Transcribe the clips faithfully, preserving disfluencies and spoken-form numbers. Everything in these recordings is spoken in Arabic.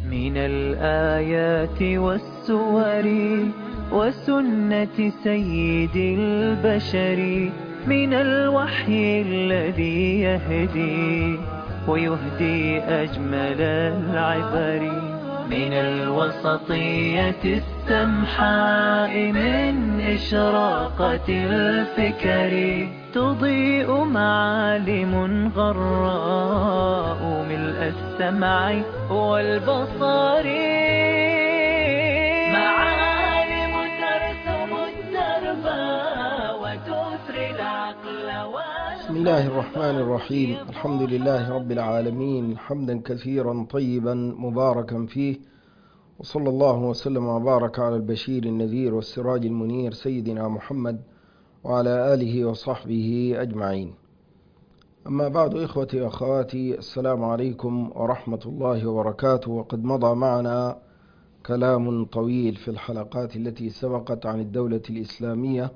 من الآيات والسور وسنة سيد البشر، من الوحي الذي يهدي ويهدي أجمل العبر، من الوسطية السمحاء، من إشراقة الفكر، تضيء معالم غراء ملء السمع والبصر، معالم ترسم الدرب وتثري العقل. بسم الله الرحمن الرحيم. الحمد لله رب العالمين، حمدا كثيرا طيبا مباركا فيه، وصلى الله وسلم وبارك على البشير النذير والسراج المنير سيدنا محمد وعلى آله وصحبه أجمعين. أما بعد، إخوتي وأخواتي، السلام عليكم ورحمة الله وبركاته. وقد مضى معنا كلام طويل في الحلقات التي سبقت عن الدولة الإسلامية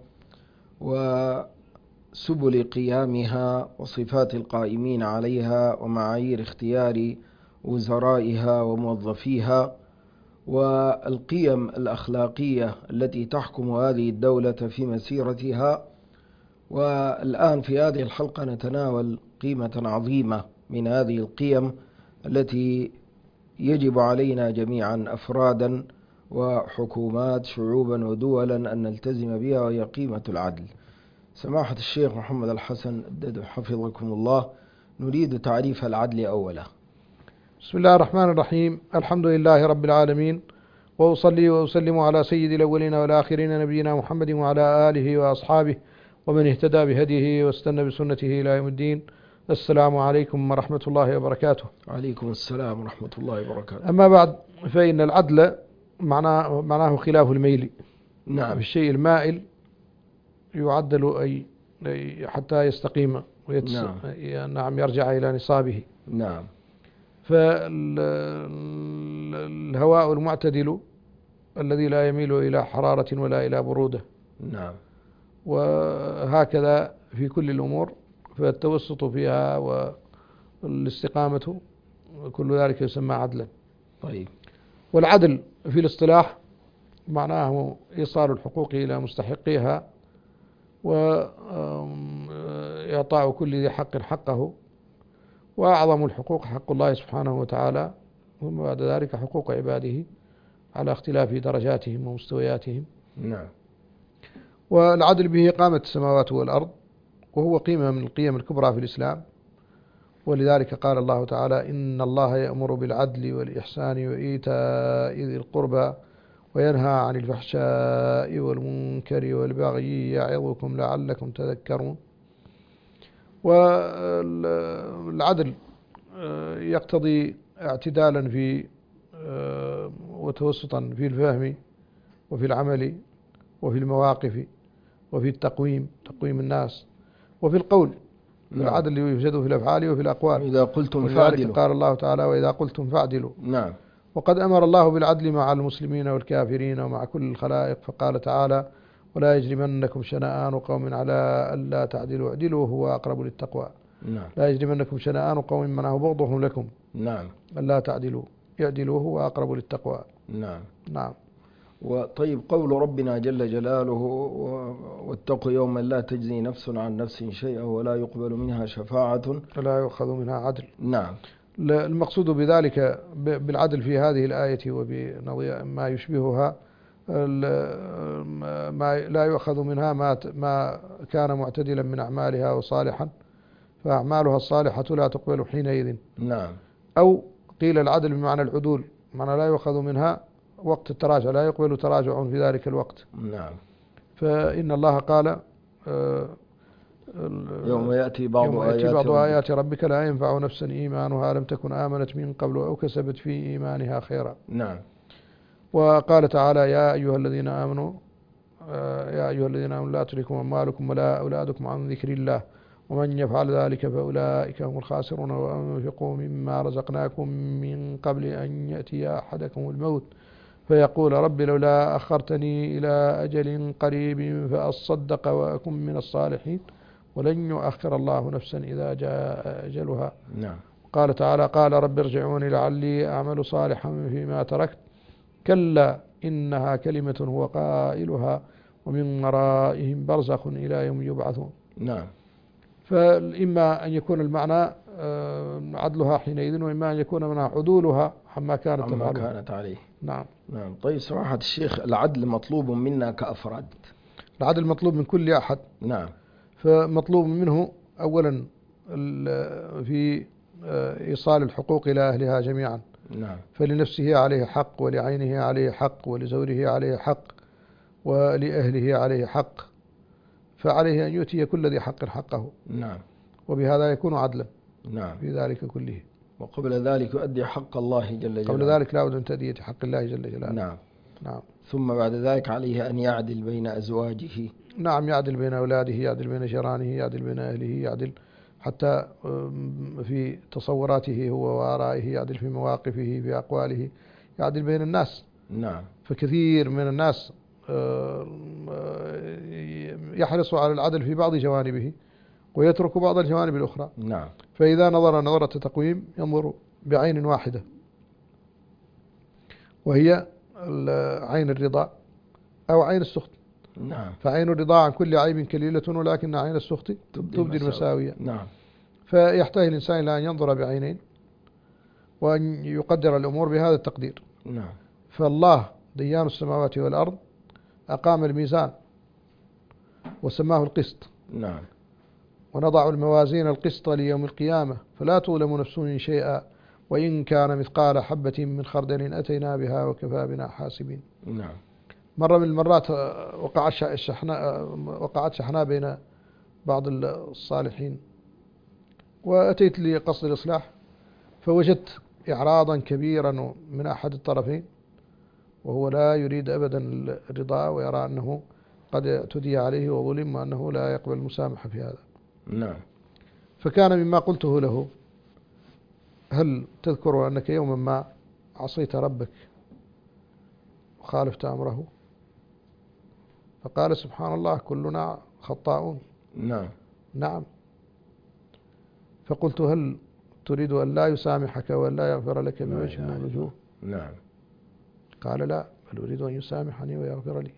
وسبل قيامها وصفات القائمين عليها ومعايير اختيار وزرائها وموظفيها والقيم الأخلاقية التي تحكم هذه الدولة في مسيرتها. والآن في هذه الحلقة نتناول قيمة عظيمة من هذه القيم التي يجب علينا جميعا أفرادا وحكومات شعوبا ودولا أن نلتزم بها، وهي قيمة العدل. سماحة الشيخ محمد الحسن الددو حفظكم الله، نريد تعريف العدل أولا. بسم الله الرحمن الرحيم. الحمد لله رب العالمين، وأصلي وأسلم على سيد الأولين والآخرين نبينا محمد وعلى آله وأصحابه ومن اهتدى بهديه واستنى بسنته إلى يوم الدين. السلام عليكم ورحمة الله وبركاته. عليكم السلام ورحمة الله وبركاته. أما بعد، فإن العدل معناه, معناه خلاف الميل. نعم. الشيء المائل يعدل أي حتى يستقيم ويتس... نعم. نعم يرجع إلى نصابه. نعم. فالهواء المعتدل الذي لا يميل إلى حرارة ولا إلى برودة. نعم. وهكذا في كل الأمور، فالتوسط فيها والاستقامة كل ذلك يسمى عدلا. طيب. والعدل في الاصطلاح معناه إيصال الحقوق إلى مستحقيها وإعطاء كل ذي حق حقه، وأعظم الحقوق حق الله سبحانه وتعالى، ثم بعد ذلك حقوق عباده على اختلاف درجاتهم ومستوياتهم. نعم. والعدل به قامت السماوات والأرض، وهو قيمة من القيم الكبرى في الإسلام. ولذلك قال الله تعالى: إن الله يأمر بالعدل والإحسان وإيتاء ذي القربى وينهى عن الفحشاء والمنكر والبغي يعظكم لعلكم تذكرون. والعدل يقتضي اعتدالا في وتوسطا في الفهم وفي العمل وفي المواقف وفي التقويم، تقويم الناس، وفي القول. نعم. العدل يوجد في الأفعال وفي الأقوال. إذا قلتم فاعدلوا. قال الله تعالى: وإذا قلتم فاعدلوا. نعم. وقد أمر الله بالعدل مع المسلمين والكافرين ومع كل الخلائق، فقال تعالى: ولا يجرمنكم شنآن قوم على ألا تعدلوا اعدلوا هو أقرب للتقوى. نعم. لا يجرمنكم شنآن قوم منه بغضهم لكم. نعم. ألا تعدلوا اعدلوا هو أقرب للتقوى. نعم. نعم. وطيب، قول ربنا جل جلاله: واتقوا يوما لا تجزي نفس عن نفس شيئا ولا يقبل منها شفاعة ولا يؤخذ منها عدل. نعم. المقصود بذلك بالعدل في هذه الآية وبما يشبهها ما لا يؤخذ منها ما ما كان معتدلا من أعمالها وصالحا، فأعمالها الصالحة لا تقبل حينئذ. نعم. أو قيل العدل بمعنى العدول، معنى لا يؤخذ منها وقت التراجع، لا يقبل تراجع في ذلك الوقت. نعم. فإن الله قال: يوم يأتي بعض, يوم آيات, يأتي بعض ربك. آيات ربك لا ينفع نفسا إيمانها لم تكن آمنت من قبل أو كسبت في إيمانها خيرا. نعم. وقال تعالى: يا أيها الذين آمنوا يا أيها الذين آمنوا لا تلهكم أموالكم ولا أولادكم عن ذكر الله ومن يفعل ذلك فأولئك هم الخاسرون وأنفقوا مما رزقناكم من قبل أن يأتي أحدكم الموت فيقول رب لولا أخرتني إلى أجل قريب فأصدق وأكن من الصالحين ولن يؤخر الله نفسا إذا جاء أجلها. نعم. قال تعالى قال رب ارجعوني لعلي أعمل صالحا فيما تركت كلا إنها كلمة هو قائلها ومن ورائهم برزخ إلى يوم يبعثون. نعم. فإما أن يكون المعنى عدلها حينئذ، وإما أن يكون منها عدولها عما كانت عما تفعله. كانت عليه. نعم. نعم. طيب سماحة الشيخ، العدل مطلوب منا كأفراد. العدل مطلوب من كل أحد. نعم. فمطلوب منه أولا في إيصال الحقوق إلى أهلها جميعا. نعم. فلنفسه عليه حق، ولعينه عليه حق، ولزوجه عليه حق، ولأهله عليه حق، فعليه أن يؤتي كل ذي حق حقه. نعم. وبهذا يكون عدلا. نعم. في ذلك كله. وقبل ذلك يؤدي حق الله جل جلاله. قبل ذلك لا بد من تأدية حق الله جل جلاله. نعم. نعم. ثم بعد ذلك عليه أن يعدل بين أزواجه. نعم، يعدل بين أولاده، يعدل بين جيرانه، يعدل بين أهله، يعدل حتى في تصوراته هو وآرائه، يعدل في مواقفه، في أقواله، يعدل بين الناس. نعم. فكثير من الناس يحرص على العدل في بعض جوانبه ويترك بعض الجوانب الأخرى. نعم. فإذا نظر نظرة تقويم ينظر بعين واحدة، وهي عين الرضا أو عين السخط. نعم. فعين الرضا عن كل عيب كليلة، ولكن عين السخط تبدي المساوية. نعم. فيحتاج الإنسان إلى أن ينظر بعينين وأن يقدر الأمور بهذا التقدير. نعم. فالله ديان السماوات والأرض أقام الميزان وسماه القسط. نعم. ونضع الموازين القسط ليوم القيامة فلا تظلم نفس شيئا وإن كان مثقال حبة من خردل أتينا بها وكفى بنا حاسبين. نعم. مرة من المرات وقعت شحناء وقعت شحناء بين بعض الصالحين، وأتيت لقصد الإصلاح فوجدت إعراضا كبيرا من أحد الطرفين، وهو لا يريد أبدا الرضا ويرى أنه قد اعتدي عليه وظلم وأنه لا يقبل المسامحة في هذا. نعم. فكان مما قلته له: هل تذكر أنك يوما ما عصيت ربك وخالفت أمره؟ فقال: سبحان الله، كلنا خطاؤون. نعم. نعم. فقلت: هل تريد أن لا يسامحك وأن لا يغفر لك بوجه من الوجوه؟ نعم. قال: لا، بل أريد أن يسامحني ويغفر لي.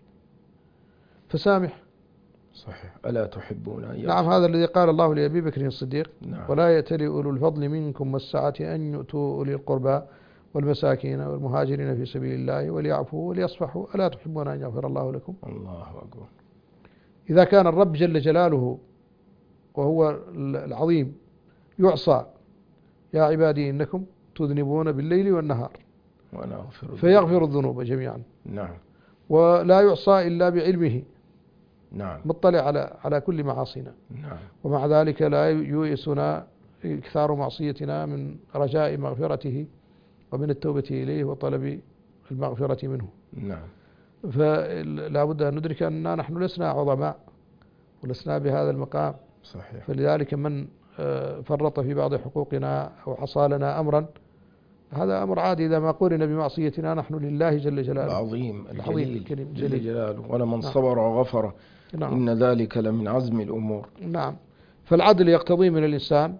فسامح. صحيح. ألا تحبون أن يغفر؟ نعم، هذا الذي قال الله لأبي بكر الصديق: نعم. ولا يأتل أولو الفضل منكم والسعة أن يؤتوا أولي القربى والمساكين والمهاجرين في سبيل الله وليعفوا وليصفحوا ألا تحبون أن يغفر الله لكم؟ الله أكبر. إذا كان الرب جل جلاله وهو العظيم يعصى: يا عبادي إنكم تذنبون بالليل والنهار وأنا أغفر فيغفر الذنوب جميعا. نعم. ولا يعصى إلا بعلمه، نعم. مطلع على على كل معاصينا. نعم. ومع ذلك لا يؤسنا إكثار معصيتنا من رجاء مغفرته ومن التوبة إليه وطلب المغفرة منه. نعم. فلا بد أن ندرك أننا نحن لسنا عظماء ولسنا بهذا المقام. صحيح. فلذلك من فرط في بعض حقوقنا أو عصى لنا أمرا هذا أمر عادي إذا ما قرن بمعصيتنا نحن لله جل جلاله العظيم العظيم الجليل جل جل جلاله. ولمن نعم. صبر وغفر نعم. إن ذلك لمن عزم الأمور. نعم. فالعدل يقتضي من الإنسان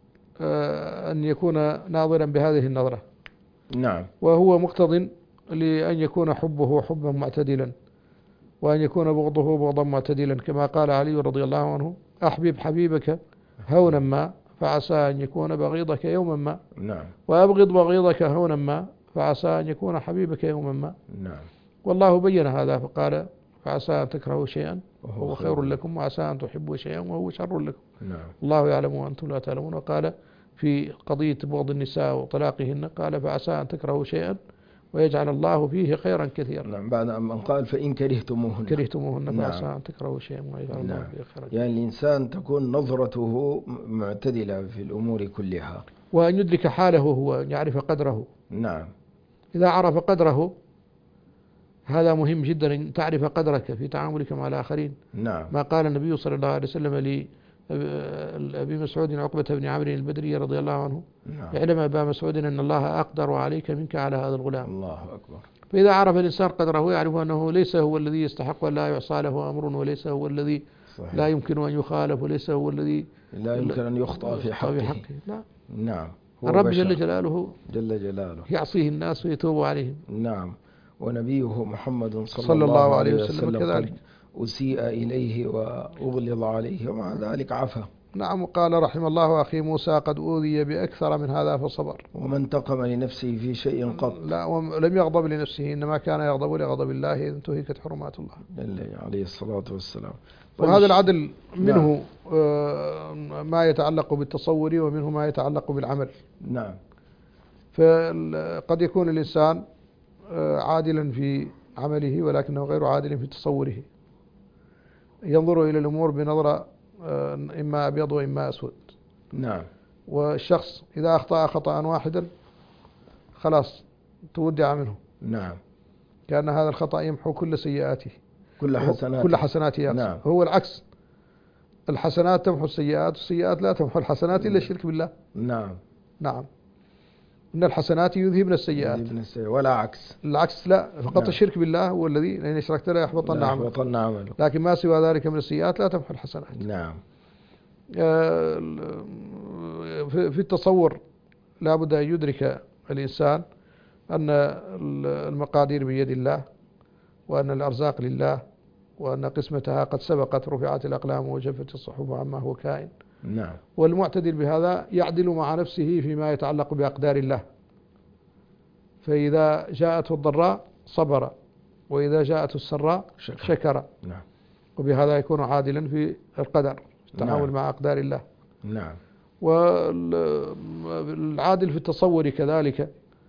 أن يكون ناظرا بهذه النظرة. نعم. وهو مقتض لأن يكون حبه حبا معتدلا وأن يكون بغضه بغضا معتدلا، كما قال علي رضي الله عنه: أحبب حبيبك هونا ما فعسى أن يكون بغيضك يوما ما. نعم. وأبغض بغيضك هونا ما فعسى أن يكون حبيبك يوما ما. نعم. والله بين هذا فقال: فعسى أن تكرهوا شيئا وهو وهو خير لكم وعسى أن تحبوا شيئا وهو شر لكم. نعم. الله يعلم وأنتم لا تعلمون. وقال في قضية بغض النساء وطلاقهن قال: فعسى أن تكرهوا شيئا ويجعل الله فيه خيرا كثيرا. نعم. بعد أن قال: فإن كرهتموهن كرهتموهن نعم. فعسى أن تكرهوا شيئا ويجعل الله نعم. فيه خيرا. يعني الإنسان تكون نظرته معتدلة في الأمور كلها، وأن يدرك حاله هو، أن يعرف قدره. نعم. إذا عرف قدره هذا مهم جدا، أن تعرف قدرك في تعاملك مع الآخرين. نعم. ما قال النبي صلى الله عليه وسلم لأبي مسعود عقبة بن عمرو البدري رضي الله عنه: نعم. اعلم أبا مسعود أن الله أقدر عليك منك على هذا الغلام. الله أكبر. فإذا عرف الإنسان قدره يعرف أنه ليس هو الذي يستحق أن لا يعصى له أمر، وليس هو الذي صحيح. لا يمكن أن يخالف، وليس هو الذي لا يمكن أن يخطأ في حقه. لا. نعم. هو الرب بشر. جل جلاله جل جلاله. يعصيه الناس ويتوب عليهم. نعم. ونبيه محمد صلى, صلى الله عليه وسلم, وسلم كذلك. قد أسيء إليه وأغلظ عليه ومع ذلك عفا. نعم. وقال رحم الله أخي موسى قد أوذي بأكثر من هذا فصبر. وما انتقم لنفسه في شيء قط. لا، ولم يغضب لنفسه، إنما كان يغضب لغضب الله إذ انتهكت حرمات الله عليه الصلاة والسلام. وهذا العدل منه نعم. ما يتعلق بالتصور ومنه ما يتعلق بالعمل. نعم. فقد يكون الإنسان عادلا في عمله ولكنه غير عادل في تصوره، ينظر إلى الأمور بنظرة إما أبيض وإما أسود. نعم. والشخص إذا أخطأ خطأ واحدا خلاص تودع منه. نعم. كأن هذا الخطأ يمحو كل سيئاته، كل حسناته كل حسناته. نعم. هو العكس، الحسنات تمحو السيئات والسيئات لا تمحو الحسنات إلا الشرك بالله. نعم. نعم. إن الحسنات يذهبن السيئات، يذهبن السيئات ولا عكس. العكس لا، فقط نعم. الشرك بالله هو الذي لئن أشركت لا يحبطن عمله، لكن ما سوى ذلك من السيئات لا تمحو الحسنات. نعم. في التصور لا بد أن يدرك الإنسان أن المقادير بيد الله، وأن الأرزاق لله، وأن قسمتها قد سبقت، رفعت الأقلام وجفت الصحف عما هو كائن. نعم. والمعتدل بهذا يعدل مع نفسه فيما يتعلق بأقدار الله، فإذا جاءته الضراء صبر، وإذا جاءته السراء شكر, شكر. نعم. وبهذا يكون عادلا في القدر، التعامل نعم. مع أقدار الله. نعم. والعادل في التصور كذلك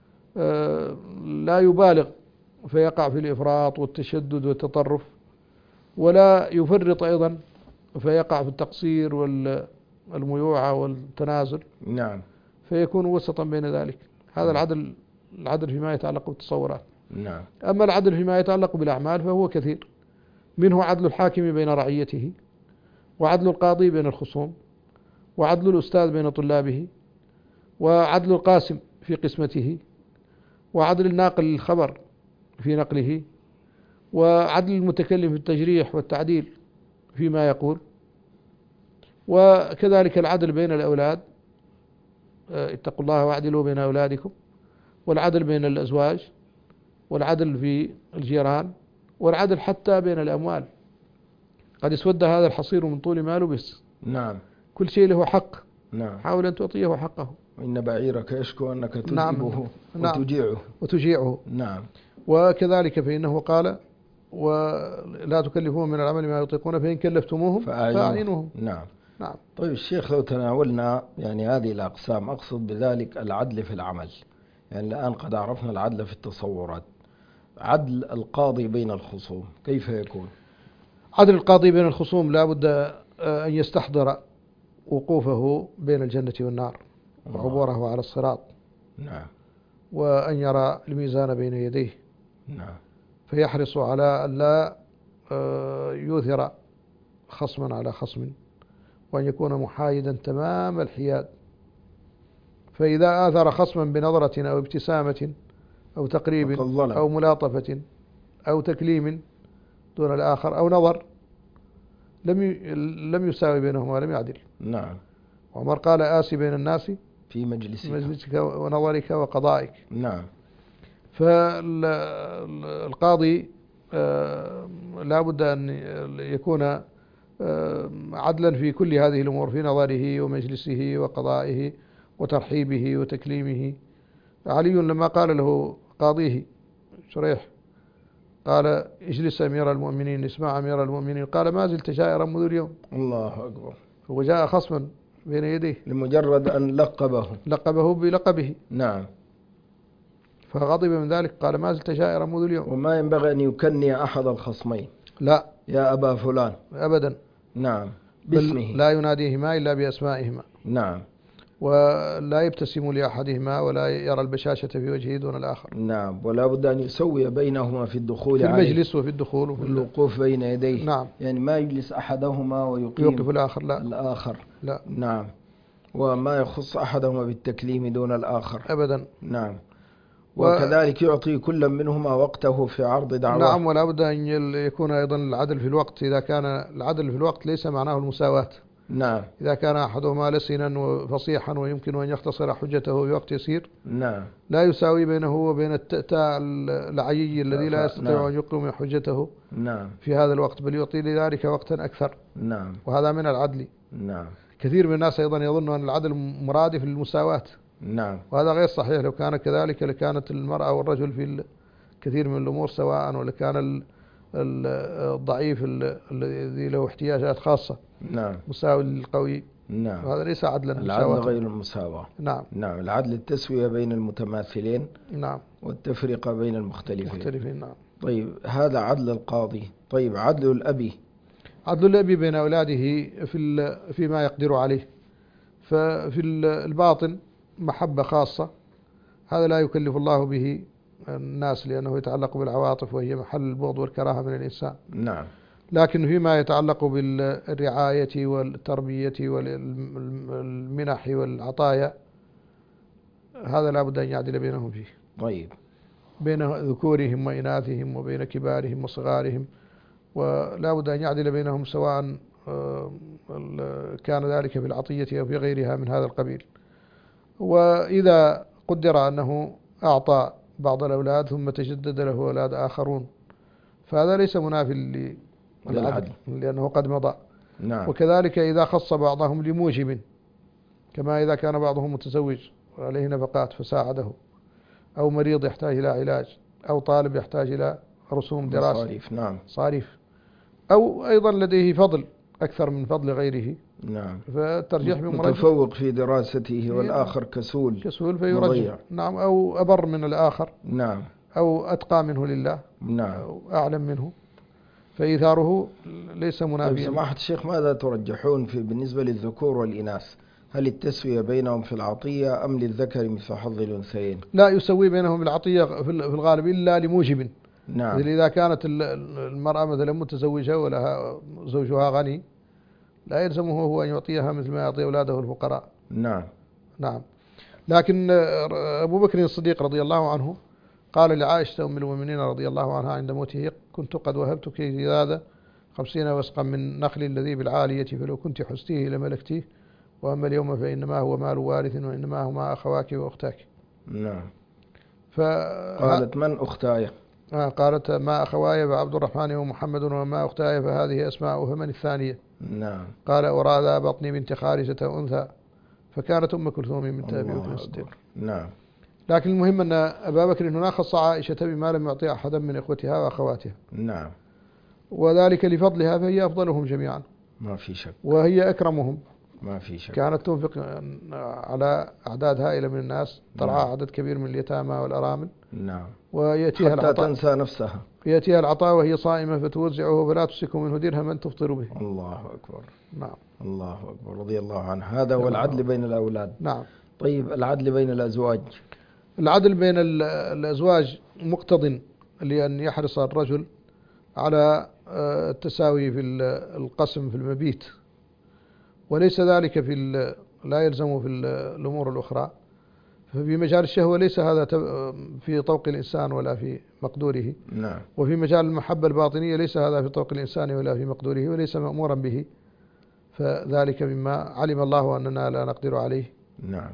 لا يبالغ فيقع في الإفراط والتشدد والتطرف، ولا يفرط أيضا فيقع في التقصير والميوعة والتنازل. نعم. فيكون وسطا بين ذلك. هذا العدل، العدل فيما يتعلق بالتصورات. نعم. أما العدل فيما يتعلق بالأعمال فهو كثير، منه عدل الحاكم بين رعيته، وعدل القاضي بين الخصوم، وعدل الأستاذ بين طلابه، وعدل القاسم في قسمته، وعدل الناقل للخبر في نقله، وعدل المتكلم في التجريح والتعديل فيما يقول، وكذلك العدل بين الأولاد، اتقوا الله واعدلوا بين أولادكم، والعدل بين الأزواج، والعدل في الجيران، والعدل حتى بين الأموال. قد يسود هذا الحصير من طول ما لبس. نعم. كل شيء له حق. نعم. حاول أن تعطيه حقه. وإن بعيرك يشكو أنك تذئبه نعم. وتجيعه. وتجيعه. نعم. وكذلك فإنه قال ولا تكلفوهم من العمل ما يطيقون فإن كلفتموهم فأعينوهم. نعم. نعم. طيب الشيخ، لو تناولنا يعني هذه الأقسام، أقصد بذلك العدل في العمل، يعني الآن قد عرفنا العدل في التصورات، عدل القاضي بين الخصوم كيف يكون؟ عدل القاضي بين الخصوم لا بد أن يستحضر وقوفه بين الجنة والنار وعبوره على الصراط. نعم. وأن يرى الميزان بين يديه. نعم. فيحرص على أن لا يؤثر خصما على خصم، وأن يكون محايدا تمام الحياد. فإذا آثر خصما بنظرة أو ابتسامة أو تقريب أو ملاطفة أو تكليم دون الآخر أو نظر لم لم يساوي بينهما ولم يعدل. نعم. وعمر قال آسي بين الناس في مجلسك, مجلسك ونظرك وقضائك. نعم. فالقاضي لا بد أن يكون عدلا في كل هذه الأمور، في نظره ومجلسه وقضائه وترحيبه وتكليمه. علي لما قال له قاضيه شريح قال اجلس أمير المؤمنين، اسمع أمير المؤمنين، قال ما زلت جائرا منذ اليوم. الله أكبر. هو جاء خصما بين يديه لمجرد أن لقبه لقبه بلقبه. نعم. فغضب من ذلك، قال ما زلت جائرا منذ اليوم. وما ينبغي أن يكني أحد الخصمين، لا، يا أبا فلان أبدا. نعم. باسمه، لا يناديهما إلا بأسمائهما. نعم. ولا يبتسم لأحدهما ولا يرى البشاشة في وجهه دون الآخر. نعم. ولا بد أن يسوي بينهما في الدخول في المجلس وفي الدخول وفي الوقوف بين يديه. نعم. يعني ما يجلس أحدهما ويقيم يوقف الآخر، لا. الآخر لا. نعم. وما يخص أحدهما بالتكليم دون الآخر أبدا. نعم. وكذلك يعطي كل منهما وقته في عرض دعواه. نعم. ولا بد أن يكون أيضا العدل في الوقت. إذا كان العدل في الوقت ليس معناه المساواة، نعم إذا كان أحدهما لسنا وفصيحا ويمكن أن يختصر حجته في وقت يسير نعم لا يساوي بينه وبين التأتاء العيي الذي لا يستطيع نعم. أن يقيم حجته نعم في هذا الوقت، بل يعطي لذلك وقتا أكثر، نعم وهذا من العدل. نعم كثير من الناس أيضا يظن أن العدل مرادف للمساواة، نعم وهذا غير صحيح. لو كان كذلك لكانت المرأة والرجل في كثير من الأمور سواء، ولكان الضعيف الذي له احتياجات خاصة نعم مساوي للقوي، نعم. وهذا ليس عدلا. العدل غير المساواة. نعم نعم. العدل التسوية بين المتماثلين. نعم. والتفرقة بين المختلفين. مختلفين. نعم. طيب هذا عدل القاضي. طيب عدل الأبي. عدل الأبي بين أولاده في فيما يقدر عليه، ففي الباطن محبة خاصة، هذا لا يكلف الله به الناس لأنه يتعلق بالعواطف وهي محل البغض والكراهة من الإنسان. نعم. لكن فيما يتعلق بالرعاية والتربية والمنح والعطايا هذا لا بد أن يعدل بينهم فيه. طيب. بين ذكورهم وإناثهم وبين كبارهم وصغارهم، ولا بد أن يعدل بينهم سواء كان ذلك في العطية أو في غيرها من هذا القبيل. وإذا قدر أنه أعطى بعض الأولاد ثم تجدد له أولاد آخرون فهذا ليس منافي للعدل لأنه قد مضى. نعم. وكذلك إذا خص بعضهم لموجب، كما إذا كان بعضهم متزوج وعليه نفقات فساعده، أو مريض يحتاج إلى علاج، أو طالب يحتاج إلى رسوم دراسة صاريف. نعم. صاريف، أو أيضا لديه فضل أكثر من فضل غيره. نعم. فالترجيح متفوق في دراسته والآخر كسول كسول فيرجح. نعم. أو أبر من الآخر. نعم. أو أتقى منه لله. نعم. أو أعلم منه، فإيثاره ليس منافيا. سماحة الشيخ ماذا ترجحون في بالنسبة للذكور والإناث؟ هل التسوية بينهم في العطية أم للذكر مثل حظ الأنثيين؟ لا يسوي بينهم العطية في الغالب إلا لموجب. نعم. إذا كانت المرأة مثلا متزوجة ولها زوجها غني لا يلزمه هو أن يعطيها مثل ما يعطي أولاده الفقراء. نعم. نعم. لكن أبو بكر الصديق رضي الله عنه قال لعائشة أم المؤمنين رضي الله عنها عند موته: كنت قد وهبتك زيادة خمسين وسقا من نخل الذي بالعالية، فلو كنت حستيه لملكتيه، وأما اليوم فإنما هو مال وارث وإنما هما أخواك وأختاك. نعم. فقالت: من أختاي؟ آه قالت: ما أخواي فعبد الرحمن ومحمد، وما أختاي فهذه أسماء، فمن الثانية؟ نعم. قال: أراد بطني بنت خارجة أنثى، فكانت أم كلثوم بنت أبي بكر الصديق. نعم. لكن المهم أن أبا بكر هنا خص عائشة بما لم يعطي أحدا من إخوتها وأخواتها. نعم. وذلك لفضلها، فهي أفضلهم جميعا ما في شك، وهي أكرمهم. ما في شك. كانت تنفق على أعداد هائلة من الناس، ترعى نعم. عدد كبير من اليتامى والأرامل. نعم. ويأتيها حتى العطاء تنسى نفسها. يأتيها العطاء وهي صائمة فتوزعه فلا تمسك منه درهما تفطر به. الله أكبر. نعم. الله أكبر رضي الله عنه. هذا هو العدل بين الأولاد. نعم. طيب العدل بين الأزواج. العدل بين الأزواج مقتضٍ لأن يحرص الرجل على التساوي في القسم في المبيت، وليس ذلك في لا يلزم في الأمور الأخرى. ففي مجال الشهوة ليس هذا في طوق الإنسان ولا في مقدوره. نعم. وفي مجال المحبة الباطنية ليس هذا في طوق الإنسان ولا في مقدوره، وليس مأمورا به، فذلك مما علم الله أننا لا نقدر عليه. نعم.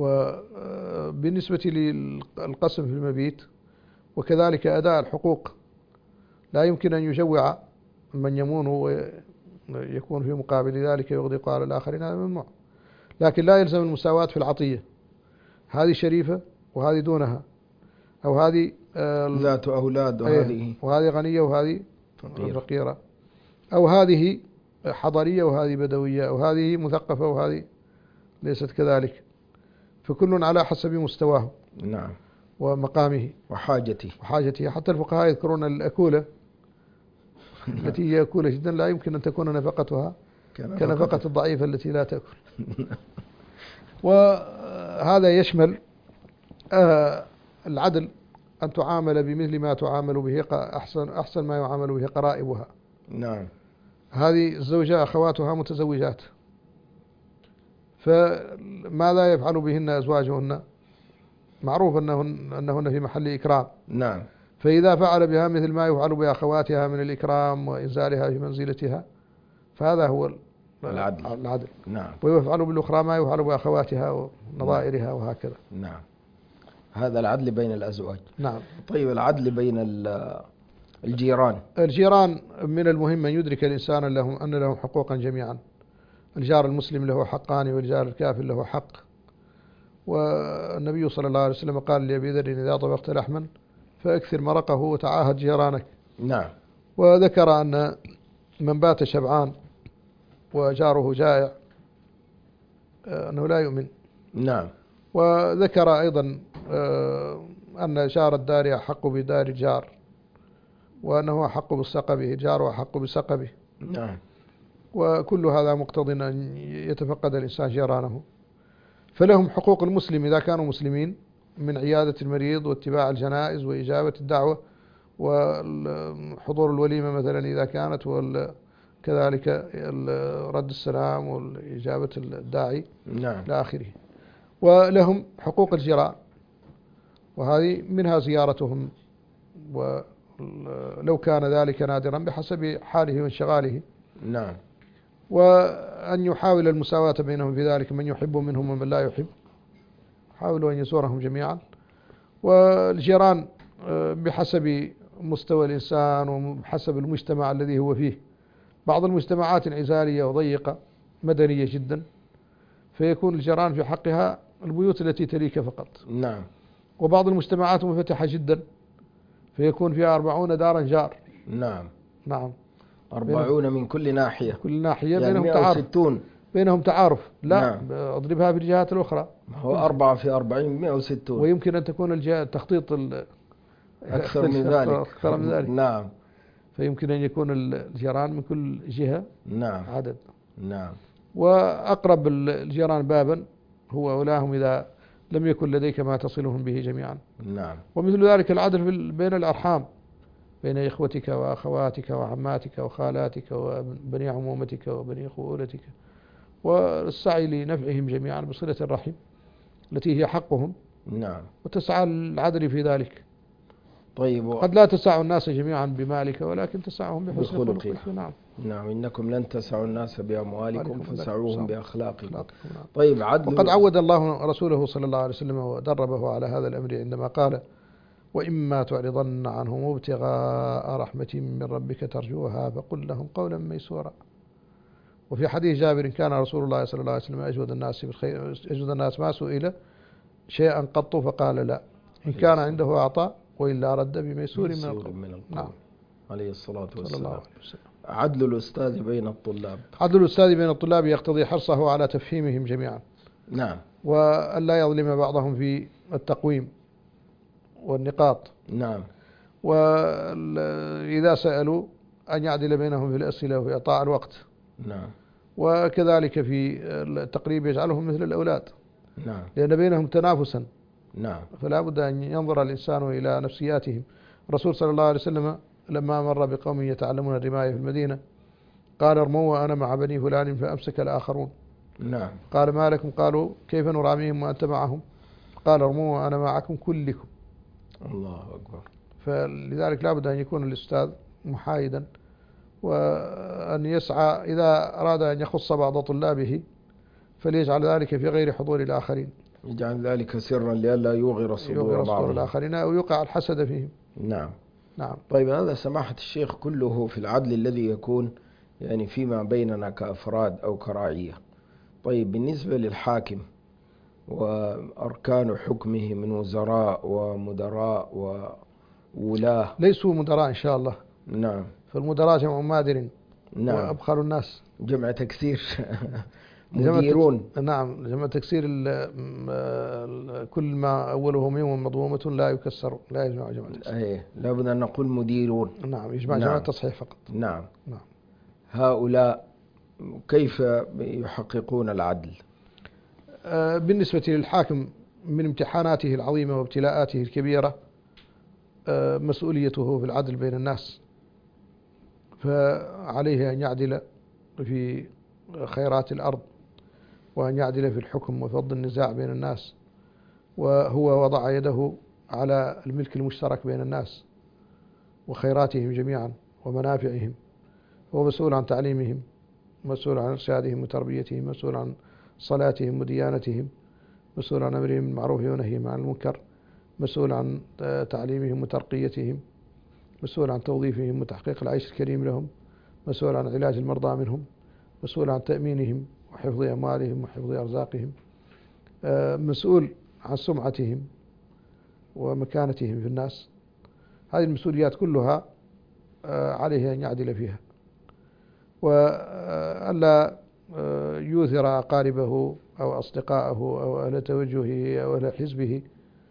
وبالنسبة للقسم في المبيت وكذلك أداء الحقوق، لا يمكن أن يجوع من يمون ويكون في مقابل ذلك يغدق على الآخرين، هذا ممنوع. لكن لا يلزم المساواة في العطية، هذه شريفة وهذه دونها، أو هذه ذات أولاد وهذه وهذه غنية وهذه فقيرة، أو هذه حضرية وهذه بدوية، أو هذه مثقفة وهذه ليست كذلك، فكل على حسب مستواه. نعم. ومقامه وحاجته وحاجته. حتى الفقهاء يذكرون الأكولة التي هي أكولة جدا لا يمكن أن تكون نفقتها كنفقة الضعيفة التي لا تأكل. وهذا يشمل العدل أن تعامل بمثل ما تعامل به أحسن أحسن ما يعامل به قرائبها. نعم. هذه الزوجة أخواتها متزوجات، فماذا يفعل بهن أزواجهن؟ معروف أنهن, أنهن في محل إكرام. نعم. فإذا فعل بها مثل ما يفعل بأخواتها من الإكرام وإنزالها في منزلتها، فهذا هو العدل. العدل. نعم. ويفعل بالأخرى ما يفعل بأخواتها ونظائرها وهكذا. نعم. هذا العدل بين الأزواج. نعم. طيب العدل بين الجيران. الجيران من المهم أن يدرك الإنسان لهم أن لهم حقوقا جميعا. الجار المسلم له حقان والجار الكافر له حق. والنبي صلى الله عليه وسلم قال لأبي ذر إذا طبخت لحما فأكثر مرقه وتعاهد جيرانك. نعم. وذكر أن من بات شبعان وجاره جائع أنه لا يؤمن. نعم. وذكر أيضا أن جار الدار أحق بدار الجار وأنه أحق بالسقبه، جاره أحق بسقبه. نعم. وكل هذا مقتضي أن يتفقد الإنسان جيرانه. فلهم حقوق المسلم إذا كانوا مسلمين من عيادة المريض واتباع الجنائز وإجابة الدعوة وحضور الوليمة مثلا إذا كانت، وكذلك رد السلام وإجابة الداعي. نعم. إلى آخره. ولهم حقوق الجيران وهذه منها زيارتهم ولو كان ذلك نادرا بحسب حاله وانشغاله. نعم. وأن يحاول المساواة بينهم في ذلك، من يحب منهم ومن لا يحب، حاولوا أن يزورهم جميعا. والجيران بحسب مستوى الإنسان وبحسب المجتمع الذي هو فيه. بعض المجتمعات انعزالية وضيقة مدنية جدا فيكون الجيران في حقها البيوت التي تليك فقط. نعم. وبعض المجتمعات منفتحة جدا فيكون فيها أربعون دارا جار. نعم. نعم. أربعون من كل ناحية. كل ناحية يعني بينهم تعارف. بينهم تعارف. لا. نعم. أضربها في الجهات الأخرى. هو أربعة في أربعين مئة وستون. ويمكن أن تكون الجهة التخطيط أكثر من ذلك. أكثر من ذلك. نعم. فيمكن أن يكون الجيران من كل جهة. نعم. عدد. نعم. وأقرب الجيران بابا هو أولاهم إذا لم يكن لديك ما تصلهم به جميعا. نعم. ومثل ذلك العدل بين الأرحام، بين إخوتك وأخواتك وعماتك وخالاتك وبني عمومتك وبني خولتك، والسعي لنفعهم جميعا بصلة الرحم التي هي حقهم. نعم. وتسعى العدل في ذلك. طيب و... قد لا تسع الناس جميعا بمالك ولكن تسعهم بحسن خلقك. نعم. نعم. إنكم لن تسعوا الناس بأموالكم فسعوهم بأخلاقكم. طيب عدل. وقد عود الله رسوله صلى الله عليه وسلم ودربه على هذا الأمر عندما قال وإما تعرضن عنهم ابتغاء رحمة من ربك ترجوها فقل لهم قولا ميسورا. وفي حديث جابر كان رسول الله صلى الله عليه وسلم أجود الناس بالخير، أجود الناس ما سئل شيئا قط فقال لا، إن كان عنده أعطى وإلا رد بميسور من القول. نعم. عليه الصلاة والسلام. صلى الله عليه وسلم. عدل الأستاذ بين الطلاب. عدل الأستاذ بين الطلاب يقتضي حرصه على تفهيمهم جميعا. نعم. وأن لا يظلم بعضهم في التقويم والنقاط. نعم. وإذا سألوا أن يعدل بينهم في الأسئلة وفي إعطاء الوقت. نعم. وكذلك في التقريب يجعلهم مثل الأولاد. نعم. لأن بينهم تنافسا. نعم. فلا بد أن ينظر الإنسان إلى نفسياتهم. الرسول صلى الله عليه وسلم لما مر بقوم يتعلمون الرماية في المدينة قال ارموا وأنا مع بني فلان فأمسك الآخرون. نعم. قال ما لكم؟ قالوا كيف نراميهم وأنت معهم؟ قال ارموا وأنا معكم كلكم. الله أكبر. فلذلك لا بد أن يكون الأستاذ محايدا وأن يسعى إذا أراد أن يخص بعض طلابه فليجعل ذلك في غير حضور الآخرين، يجعل ذلك سرا لئلا يوغر صدور بعض الآخرين أو يوقع الحسد فيهم. نعم. نعم. طيب هذا سماحة الشيخ كله في العدل الذي يكون يعني فيما بيننا كأفراد أو كرعية. طيب بالنسبة للحاكم وأركان حكمه من وزراء ومدراء وولاة. ليسوا مدراء إن شاء الله. نعم. فالمدراء جمع مادر. نعم. وأبخل الناس جمع تكسير. مديرون. نعم. جمع تكسير كل ما أوله ميم مضمومة لا يكسر، لا يجمع جمع تكسير. أيه لا بد أن نقول مديرون. نعم. يجمع نعم. جمع تصحيح فقط. نعم. نعم. هؤلاء كيف يحققون العدل؟ آه بالنسبة للحاكم من امتحاناته العظيمة وابتلاءاته الكبيرة آه مسؤوليته في العدل بين الناس، فعليه أن يعدل في خيرات الأرض وأن يعدل في الحكم وفض النزاع بين الناس، وهو وضع يده على الملك المشترك بين الناس وخيراتهم جميعا ومنافعهم، هو مسؤول عن تعليمهم مسؤول عن إرشادهم وتربيتهم، مسؤول عن صلاتهم وديانتهم، مسؤول عن أمرهم بالمعروف ونهيهم عن المنكر، مسؤول عن تعليمهم وترقيتهم، مسؤول عن توظيفهم وتحقيق العيش الكريم لهم، مسؤول عن علاج المرضى منهم، مسؤول عن تأمينهم وحفظ أموالهم وحفظ أرزاقهم، مسؤول عن سمعتهم ومكانتهم في الناس. هذه المسؤوليات كلها عليه أن يعدل فيها، وألا يؤثر أقاربه أو أصدقائه أو أهل توجهه أو أهل حزبه.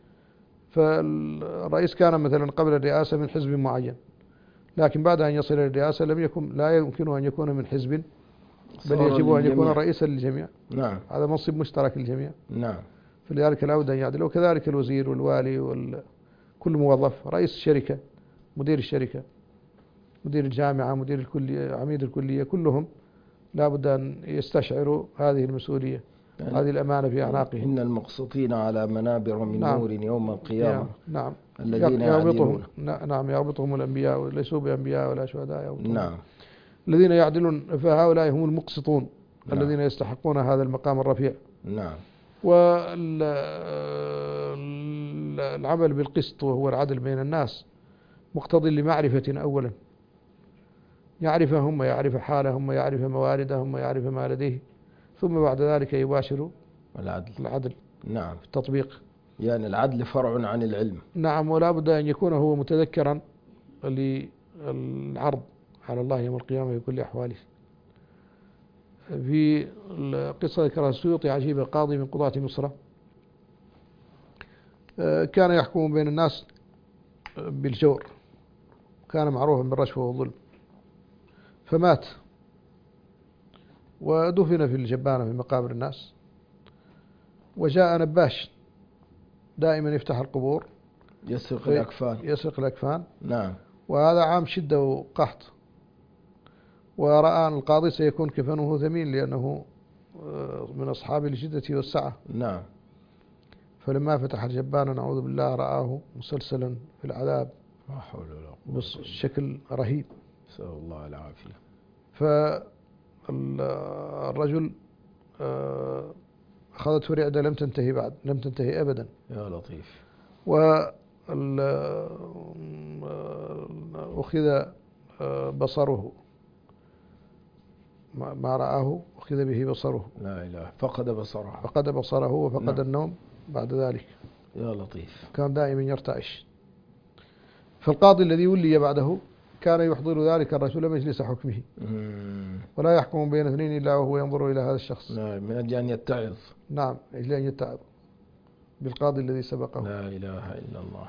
فالرئيس كان مثلا قبل الرئاسة من حزب معين، لكن بعد أن يصل إلى الرئاسة لم يكن لا يمكن أن يكون من حزب، بل يجب أن يكون رئيسا للجميع. نعم. هذا منصب مشترك للجميع. نعم. فلذلك لا بد أن يعدل. وكذلك الوزير والوالي وكل موظف، رئيس الشركة، مدير الشركة، مدير الجامعة، مدير الكلية، عميد الكلية، كلهم لا بد أن يستشعروا هذه المسؤولية، يعني هذه الأمانة في أعناقهم. إن المقسطين على منابر من نعم. نور يوم القيامة. نعم. الذين يعبطهم نعم يعبطهم الأنبياء، ليسوا بأنبياء ولا شهداء يعبطهم. نعم. الذين الذين يعدلون، فهؤلاء هم المقسطون. نعم. الذين يستحقون هذا المقام الرفيع. نعم. والعمل بالقسط وهو العدل بين الناس مقتضي لمعرفة أولا، يعرفهم ويعرف حالهم ويعرف مواردهم ويعرف ما لديه، ثم بعد ذلك يباشر العدل. العدل. نعم. في التطبيق. يعني العدل فرع عن العلم. نعم. ولا بد أن يكون هو متذكرا للعرض على الله يوم القيامة في كل أحواله. في القصة ذكرها السيوطي عجيبة، قاضي من قضاة مصر كان يحكم بين الناس بالجور، كان معروفا بالرشوة والظلم، فمات ودفن في الجبانة في مقابر الناس. وجاء نباش دائما يفتح القبور يسرق الأكفان. يسرق الأكفان. نعم. وهذا عام شدة وقحط، ورأى أن القاضي سيكون كفنه ثمين لأنه من أصحاب الجدة والسعة. نعم. فلما فتح الجبانة نعوذ بالله رآه مسلسلا في العذاب لا حول ولا قوة بشكل رهيب، نسأل الله العافية. فالرجل أخذته رعدة لم تنتهي بعد، لم تنتهي أبدا. يا لطيف. وأخذ بصره، ما رآه أخذ به بصره. لا إله. فقد بصره. فقد بصره وفقد نعم. النوم بعد ذلك. يا لطيف. كان دائما يرتعش. فالقاضي الذي ولي بعده كان يحضر ذلك الرجل مجلس حكمه، مم. ولا يحكم بين اثنين إلا وهو ينظر إلى هذا الشخص. نعم. من أجل أن يتعظ. نعم، أجل أن يتعظ بالقاضي الذي سبقه. لا إله إلا الله.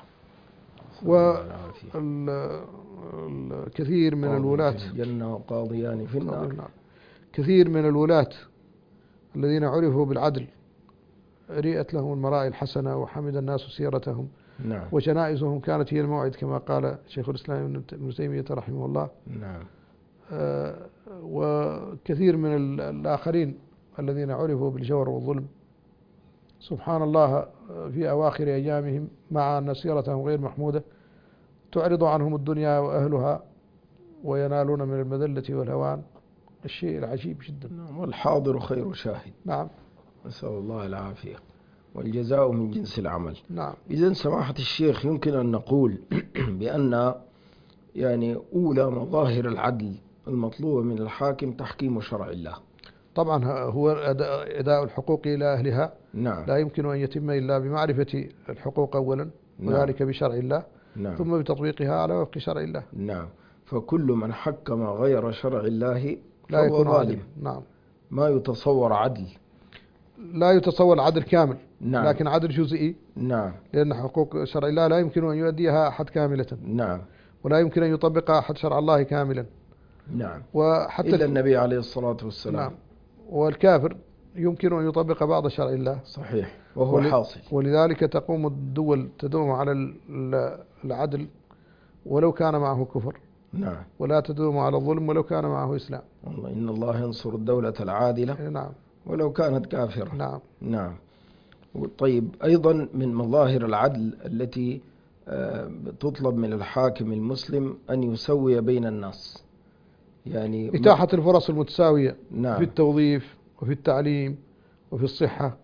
والكثير من الولاة في الجنة وقاضيان في النار. كثير من الولاة الذين عرفوا بالعدل رئت لهم المراء الحسنة وحمد الناس سيرتهم. نعم. وجنائزهم كانت هي الموعد كما قال شيخ الإسلام ابن تيمية رحمه الله. نعم. آه وكثير من الآخرين الذين عرفوا بالجور والظلم سبحان الله في أواخر أيامهم مع أن سيرتهم غير محمودة تعرض عنهم الدنيا وأهلها وينالون من المذلة والهوان الشيء العجيب جدا. نعم. والحاضر خير شاهد. نعم. نسأل الله العافية. والجزاء من جنس العمل. نعم. إذن سماحة الشيخ يمكن أن نقول بأن يعني أولى مظاهر العدل المطلوبة من الحاكم تحكيم شرع الله. طبعا هو أداء الحقوق إلى أهلها. نعم. لا يمكن أن يتم إلا بمعرفة الحقوق أولا، وذلك نعم. بشرع الله. نعم. ثم بتطبيقها على وفق شرع الله. نعم. فكل من حكم غير شرع الله لا يكون ظالم. نعم. ما يتصور عدل. لا يتصور عدل كامل. نعم. لكن عدل جزئي. نعم. لأن حقوق شرع الله لا يمكن أن يؤديها أحد كاملة. نعم. ولا يمكن أن يطبقها أحد شرع الله كاملا. نعم. وحتى إلا النبي عليه الصلاة والسلام. نعم. والكافر يمكن أن يطبق بعض شرع الله. صحيح. وهو ول... حاصل. ولذلك تقوم الدول تدوم على العدل ولو كان معه كفر. نعم. ولا تدوم على الظلم ولو كان معه إسلام. والله إن الله ينصر الدولة العادلة. نعم. ولو كانت كافرة. نعم. نعم. طيب أيضا من مظاهر العدل التي تطلب من الحاكم المسلم أن يسوي بين الناس، يعني إتاحة الفرص المتساوية نعم. في التوظيف وفي التعليم وفي الصحة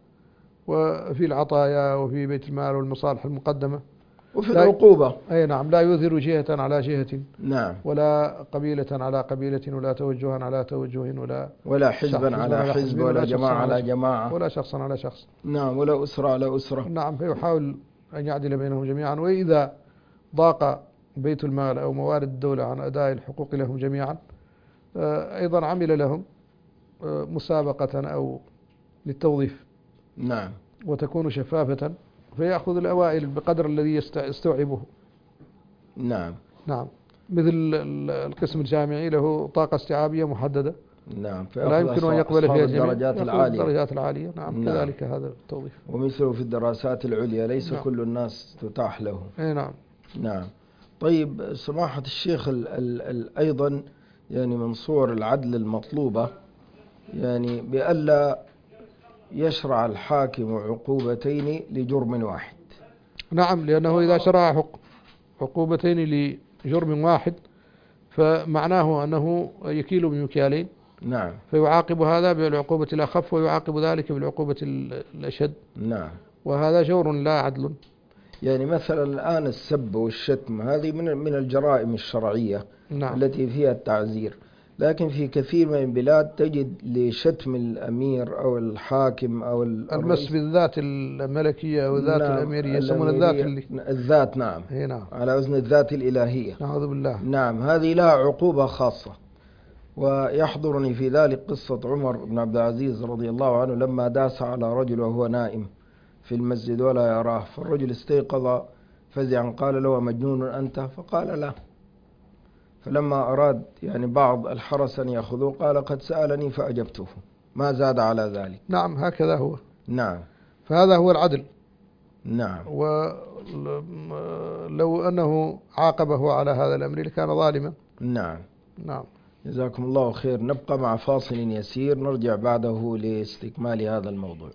وفي العطايا وفي بيت المال والمصالح المقدمة، وفي لا- العقوبة. أي نعم، لا يؤثر جهة على جهة نعم. ولا قبيلة على قبيلة ولا توجها على توجه ولا ولا شخص حزبا على على حزب ولا شخصا جماعة على شخص جماعة. ولا شخصا على شخص. نعم. ولا أسرة على أسرة. نعم، فيحاول أن يعدل بينهم جميعا. وإذا ضاق بيت المال أو موارد الدولة عن أداء الحقوق لهم جميعا، آه، أيضا عمل لهم آه، مسابقة أو للتوظيف، نعم. وتكون شفافة، فيأخذ الأوائل بقدر الذي يست- يستوعبه. نعم. نعم، مثل ال- القسم الجامعي له طاقة استيعابية محددة، نعم. ولا يمكن أن يقبل أصحاب فيها الجميع، الدرجات يأخذ العالية. الدرجات العالية. نعم, نعم. كذلك هذا التوظيف. ومثله في الدراسات العليا ليس نعم. كل الناس تتاح له. أي نعم. نعم. طيب سماحة الشيخ، ال ال ال أيضا يعني من صور العدل المطلوبة يعني بألا يشرع الحاكم عقوبتين لجرم واحد. نعم، لأنه إذا شرع حق عقوبتين لجرم واحد فمعناه أنه يكيل بمكيالين، نعم. فيعاقب هذا بالعقوبة الأخف ويعاقب ذلك بالعقوبة ال- الأشد، نعم. وهذا جور لا عدل. يعني مثلا الآن السب والشتم هذه من من الجرائم الشرعية نعم. التي فيها التعزير، لكن في كثير من البلاد تجد لشتم الأمير أو الحاكم أو المس الرئيس بالذات الملكية أو الذات نعم الأميرية يسمون الذات اللي الذات. نعم. هي نعم، على وزن الذات الإلهية. نعوذ بالله. نعم. هذه لها عقوبة خاصة. ويحضرني في ذلك قصة عمر بن عبد العزيز رضي الله عنه لما داس على رجل وهو نائم في المسجد ولا يراه، فالرجل استيقظ فزعا قال له: مجنون أنت؟ فقال: لا. فلما أراد يعني بعض الحرس أن يأخذوه قال: قد سألني فأجبته، ما زاد على ذلك. نعم، هكذا هو. نعم. فهذا هو العدل. نعم. ولو أنه عاقبه على هذا الأمر لكان ظالما. نعم. نعم. جزاكم الله خير. نبقى مع فاصل يسير نرجع بعده لاستكمال هذا الموضوع.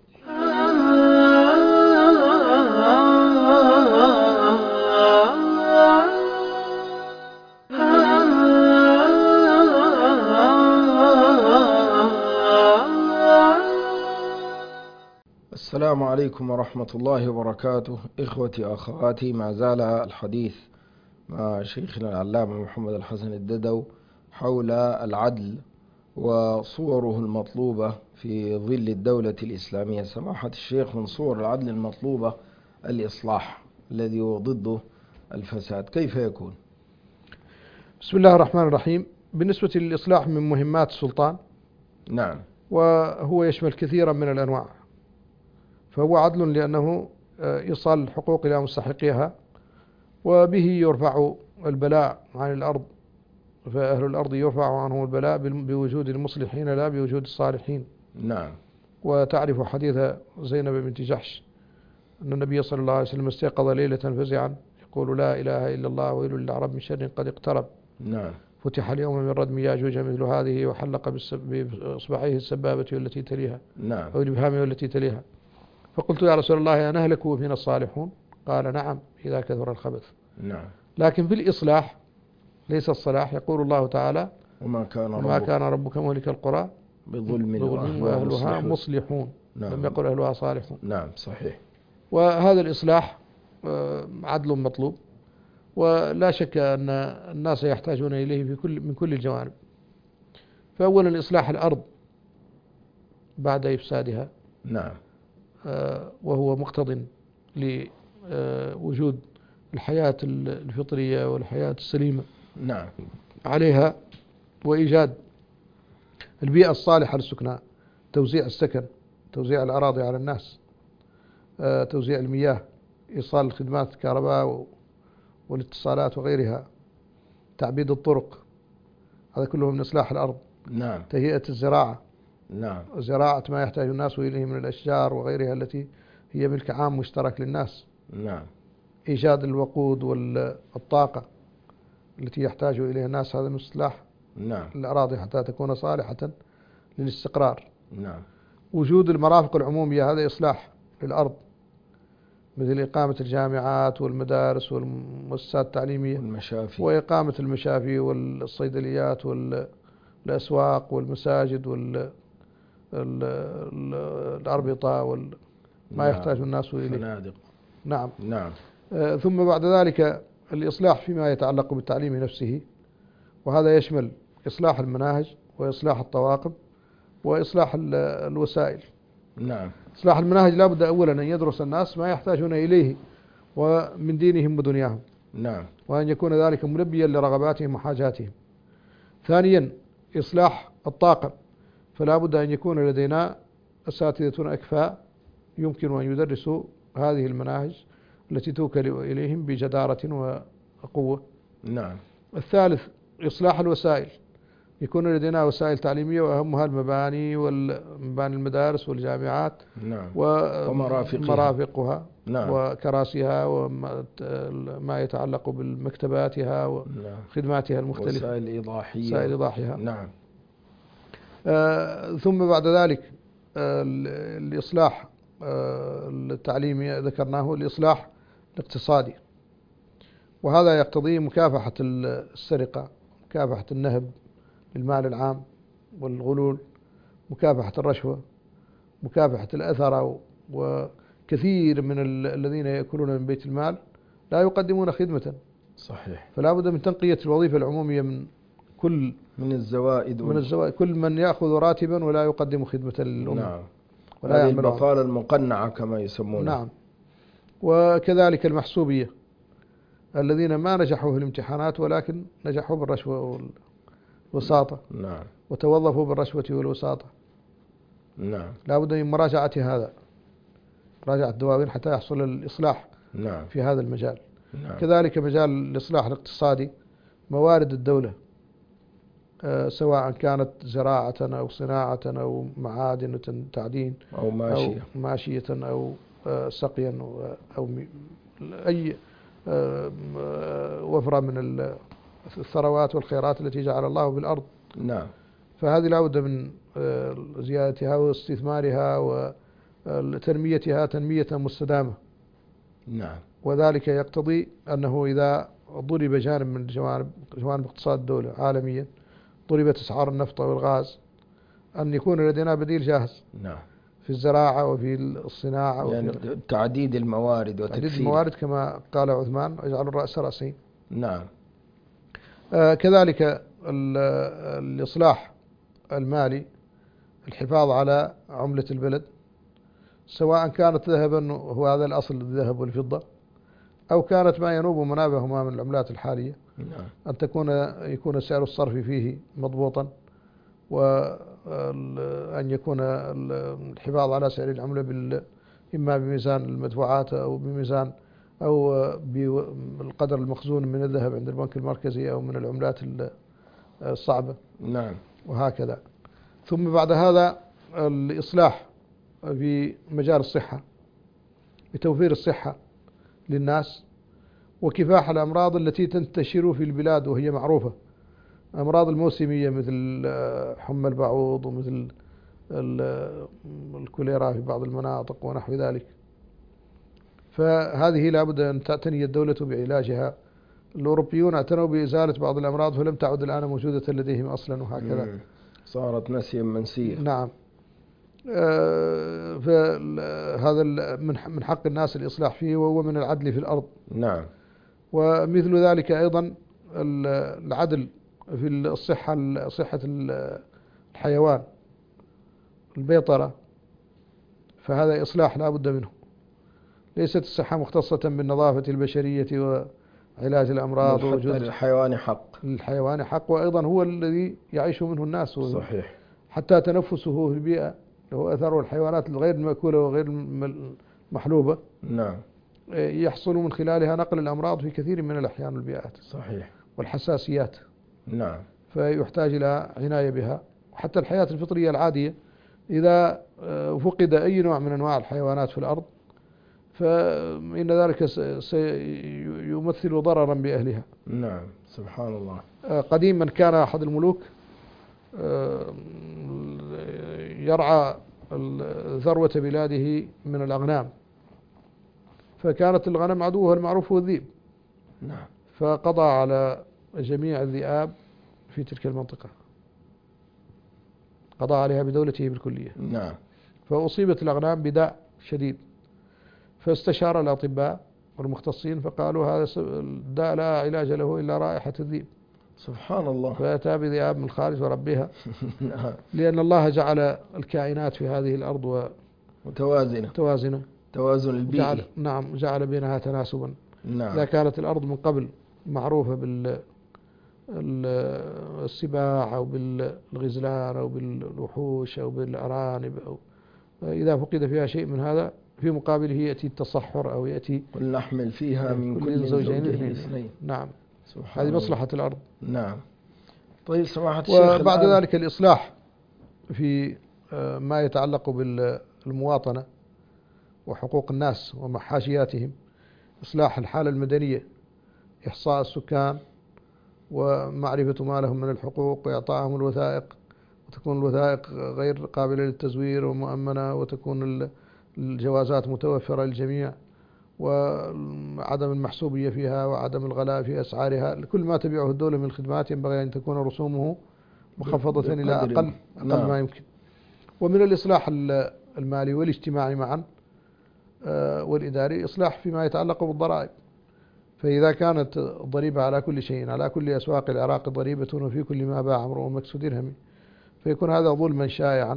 السلام عليكم ورحمة الله وبركاته. إخوتي أخواتي، ما زال الحديث مع شيخنا العلامة محمد الحسن الددو حول العدل وصوره المطلوبة في ظل الدولة الإسلامية. سماحة الشيخ، من صور العدل المطلوبة الإصلاح الذي هو ضده الفساد، كيف يكون؟ بسم الله الرحمن الرحيم. بالنسبة للإصلاح من مهمات السلطان، نعم. وهو يشمل كثيرا من الأنواع، فهو عدل لأنه يصل الحقوق إلى مستحقيها، وبه يرفع البلاء عن الأرض، فأهل الأرض يرفع عنهم البلاء بوجود المصلحين لا بوجود الصالحين. نعم. وتعرف حديث زينب بنت جحش أن النبي صلى الله عليه وسلم استيقظ ليلة فزعا يقول: لا إله إلا الله ويل للعرب من شر قد اقترب. نعم. فتح اليوم من ردم ياجوج مثل هذه، وحلق بإصبعيه السبابة والتي تليها، نعم. أو الإبهام والتي تليها. فقلت: يا رسول الله، أنهلك وفينا الصالحون؟ قال: نعم، إذا كثر الخبث. نعم. لكن في الإصلاح ليس الصلاح. يقول الله تعالى: وما كان وما ربك كان ربك مهلك القرى بظلم وأهلها مصلحون. مصلحون. نعم. لم يقل أهلها صالحون. نعم، صحيح. وهذا الإصلاح عدل مطلوب، ولا شك أن الناس يحتاجون إليه في كل من كل الجوانب. فأولا إصلاح الأرض بعد إفسادها، نعم. وهو مقتض لوجود الحياة الفطرية والحياة السليمة نعم. عليها، وإيجاد البيئة الصالحة للسكنى، توزيع السكن، توزيع الأراضي على الناس، توزيع المياه، إيصال الخدمات الكهرباء والاتصالات وغيرها، تعبيد الطرق، هذا كله من إصلاح الأرض. نعم. تهيئة الزراعة، نعم. زراعة ما يحتاج الناس إليه من الأشجار وغيرها التي هي ملك عام مشترك للناس. نعم. إيجاد الوقود والطاقة التي يحتاج إليها الناس، هذا من إصلاح نعم. الأراضي حتى تكون صالحة للاستقرار. نعم. وجود المرافق العمومية، هذا إصلاح للأرض، مثل إقامة الجامعات والمدارس والمؤسسات التعليمية والمشافي، وإقامة المشافي والصيدليات والأسواق والمساجد وال الأربطة وما نعم. يحتاج الناس إليه. فنادق. نعم. نعم. آه ثم بعد ذلك الإصلاح فيما يتعلق بالتعليم نفسه، وهذا يشمل إصلاح المناهج وإصلاح الطواقم وإصلاح الوسائل. نعم. إصلاح المناهج لا بد أولا أن يدرس الناس ما يحتاجون إليه ومن دينهم ودنياهم، نعم. وأن يكون ذلك ملبيا لرغباتهم وحاجاتهم. ثانيا إصلاح الطاقم، فلا بد أن يكون لدينا أساتذة أكفاء يمكن أن يدرسوا هذه المناهج التي توكل إليهم بجدارة وقوة. نعم. الثالث إصلاح الوسائل، يكون لدينا وسائل تعليمية وأهمها المباني والمباني المدارس والجامعات. نعم. ومرافقها. ومرافقها. نعم. وكراسيها وما يتعلق بالمكتباتها وخدماتها المختلفة. وسائل إيضاحية. وسائل إيضاحها. نعم. آه ثم بعد ذلك آه الإصلاح آه التعليمي ذكرناه، الإصلاح الاقتصادي، وهذا يقتضي مكافحة السرقة، مكافحة النهب للمال العام والغلول، مكافحة الرشوة، مكافحة الأثر، وكثير من الذين يأكلون من بيت المال لا يقدمون خدمة. صحيح. فلا بد من تنقية الوظيفة العمومية من كل من الزوائد من الزوائد كل من يأخذ راتبا ولا يقدم خدمة للأمة. نعم. ولا هذه البطالة المقنعة كما يسمونها. نعم. وكذلك المحسوبية، الذين ما نجحوا في الامتحانات ولكن نجحوا بالرشوة والوساطة. نعم. وتوظفوا بالرشوة والوساطة. نعم. لا بد من مراجعة هذا، مراجعة الدواوين حتى يحصل الإصلاح. نعم. في هذا المجال. نعم. كذلك مجال الإصلاح الاقتصادي، موارد الدولة آه سواء كانت زراعة أو صناعة أو معادن وتعدين أو ماشية أو, ماشية أو آه سقيا أو أي آه وفرة من الثروات والخيرات التي جعل الله بالأرض. نعم. فهذه لا بد من آه زيادتها واستثمارها وتنميتها تنمية مستدامة. نعم. وذلك يقتضي أنه إذا ضرب جانب من جوانب جوانب اقتصاد الدولة عالميا، ضربت أسعار النفط والغاز، أن يكون لدينا بديل جاهز. نعم. في الزراعة وفي الصناعة يعني وفي تعديد الموارد وتكثير تعديد الموارد كما قال عثمان: اجعل الرأس رأسين. نعم. آه كذلك الإصلاح المالي، الحفاظ على عملة البلد، سواء كانت ذهبا هو هذا الأصل الذهب والفضة، أو كانت ما ينوب منابهما من العملات الحالية. نعم. أن تكون يكون سعر الصرف فيه مضبوطا، وأن يكون الحفاظ على سعر العملة بال إما بميزان المدفوعات أو بميزان أو بالقدر المخزون من الذهب عند البنك المركزي أو من العملات الصعبة. نعم. وهكذا. ثم بعد هذا الإصلاح في مجال الصحة، بتوفير الصحة للناس وكفاح الأمراض التي تنتشر في البلاد وهي معروفة، أمراض الموسمية مثل حمى البعوض ومثل الكوليرا في بعض المناطق ونحو ذلك. فهذه لا بد أن تعتني الدولة بعلاجها. الأوروبيون اعتنوا بإزالة بعض الأمراض فلم تعد الآن موجودة لديهم أصلا، وهكذا مم. صارت نسيا منسيا. نعم. آه فهذا من حق الناس الإصلاح فيه، وهو من العدل في الأرض. نعم. ومثل ذلك أيضا العدل في الصحة، صحة الحيوان، البيطرة، فهذا إصلاح لا بد منه. ليست الصحة مختصة بالنظافة البشرية وعلاج الأمراض، وجود للحيوان حق، للحيوان حق، وأيضا هو الذي يعيش منه الناس. صحيح. حتى تنفسه في البيئة له أثر، الحيوانات الغير المأكولة وغير المحلوبة نعم يحصل من خلالها نقل الأمراض في كثير من الأحيان والبيئات. صحيح. والحساسيات. نعم. فيحتاج إلى عناية بها. وحتى الحياة الفطرية العادية إذا فقد أي نوع من أنواع الحيوانات في الأرض فإن ذلك سيمثل ضررا بأهلها. نعم. سبحان الله. قديما كان أحد الملوك يرعى ذروة بلاده من الأغنام، فكانت الغنم عدوها المعروف هو الذئب. نعم. فقضى على جميع الذئاب في تلك المنطقة قضى عليها بدولته بالكلية. نعم. فأصيبت الأغنام بداء شديد، فاستشار الأطباء والمختصين فقالوا هذا الداء لا علاج له إلا رائحة الذئب. سبحان الله. فأتى بذئاب من الخارج وربها. نعم. لأن الله جعل الكائنات في هذه الأرض متوازنة. متوازنة. توازن البيئي. جعل نعم جعل بينها تناسبا. نعم. إذا كانت الأرض من قبل معروفة بالسباع أو بالغزلان أو بالوحوش أو بالأرانب، أو إذا فقد فيها شيء من هذا في مقابله يأتي التصحر أو يأتي قل نحمل فيها من كل, كل زوجين اثنين. نعم. هذه مصلحة الأرض. نعم. طيب سماحة الشيخ، وبعد ذلك الإصلاح في ما يتعلق بالمواطنة وحقوق الناس ومحاشياتهم، إصلاح الحالة المدنية، إحصاء السكان ومعرفة ما لهم من الحقوق وإعطائهم الوثائق، وتكون الوثائق غير قابلة للتزوير ومؤمنة، وتكون الجوازات متوفرة للجميع، وعدم المحسوبية فيها وعدم الغلاء في أسعارها. كل ما تبيعه الدولة من الخدمات ينبغي أن تكون رسومه مخفضة إلى أقل أقل نعم. ما يمكن. ومن الإصلاح المالي والاجتماعي معا والإداري إصلاح فيما يتعلق بالضرائب. فإذا كانت الضريبة على كل شيء، على كل أسواق العراق ضريبة وفي كل ما باع امرؤ مكس درهم، فيكون هذا ظلما شائعا،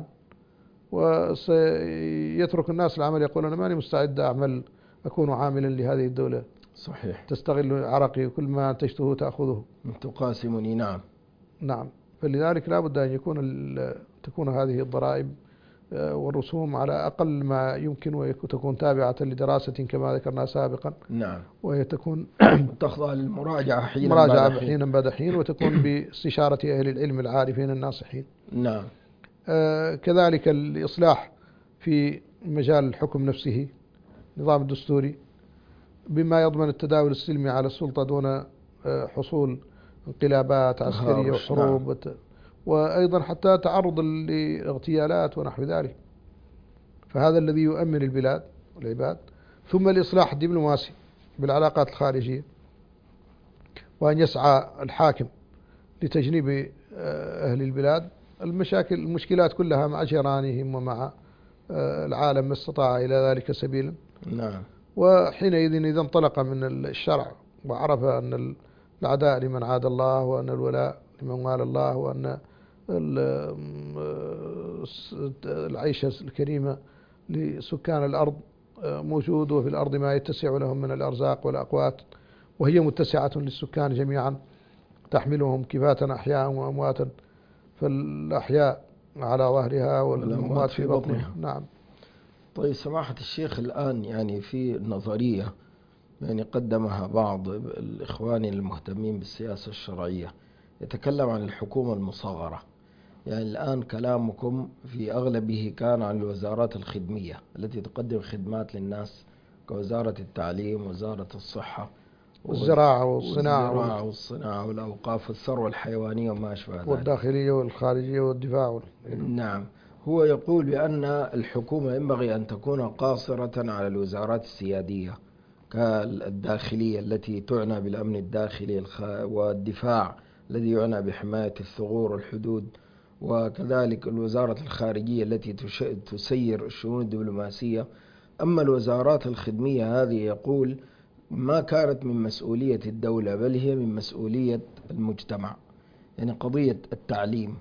وسيترك الناس العمل، يقول أنا ماني مستعد أعمل أكون عاملا لهذه الدولة. صحيح. تستغل عرقي وكل ما أنتجته تأخذه. تقاسمني. نعم. نعم. فلذلك لا بد أن يكون تكون هذه الضرائب والرسوم على أقل ما يمكن، وتكون تابعة لدراسة كما ذكرنا سابقا. نعم. وهي تكون تخضع للمراجعة حينا مراجعة بعد حين بعد حين، وتكون باستشارة أهل العلم العارفين الناصحين. نعم. آه كذلك الإصلاح في مجال الحكم نفسه، النظام الدستوري، بما يضمن التداول السلمي على السلطة دون آه حصول انقلابات عسكرية وحروب. نعم. وأيضا حتى تعرض لاغتيالات ونحو ذلك. فهذا الذي يؤمن البلاد والعباد. ثم الإصلاح الدبلوماسي بالعلاقات الخارجية، وأن يسعى الحاكم لتجنيب أهل البلاد المشاكل المشكلات كلها مع جيرانهم ومع العالم ما استطاع إلى ذلك سبيلا. نعم. وحينئذ إذا انطلق من الشرع وعرف أن العداء لمن عاد الله، وأن الولاء لمن والى الله، وأن العيشة الكريمة لسكان الأرض موجود، وفي الأرض ما يتسع لهم من الأرزاق والأقوات، وهي متسعة للسكان جميعا تحملهم كفاة أحياء وأمواتا، فالأحياء على ظهرها والأموات في بطنها. نعم. طيب سماحة الشيخ، الآن يعني في نظرية يعني قدمها بعض الإخوان المهتمين بالسياسة الشرعية، يتكلم عن الحكومة المصغرة. يعني الآن كلامكم في أغلبه كان عن الوزارات الخدمية التي تقدم خدمات للناس، كوزارة التعليم، وزارة الصحة، والزراعة والصناعة والزراعة والصناعة والأوقاف والثروة الحيوانية وما أشبه ذلك، والداخلية والخارجية والدفاع وال... نعم. هو يقول بأن الحكومة ينبغي أن تكون قاصرة على الوزارات السيادية كالداخلية التي تعنى بالأمن الداخلي، والدفاع الذي يعنى بحماية الثغور والحدود، وكذلك الوزارة الخارجية التي تسير الشؤون الدبلوماسية. أما الوزارات الخدمية هذه يقول ما كانت من مسؤولية الدولة، بل هي من مسؤولية المجتمع. يعني قضية التعليم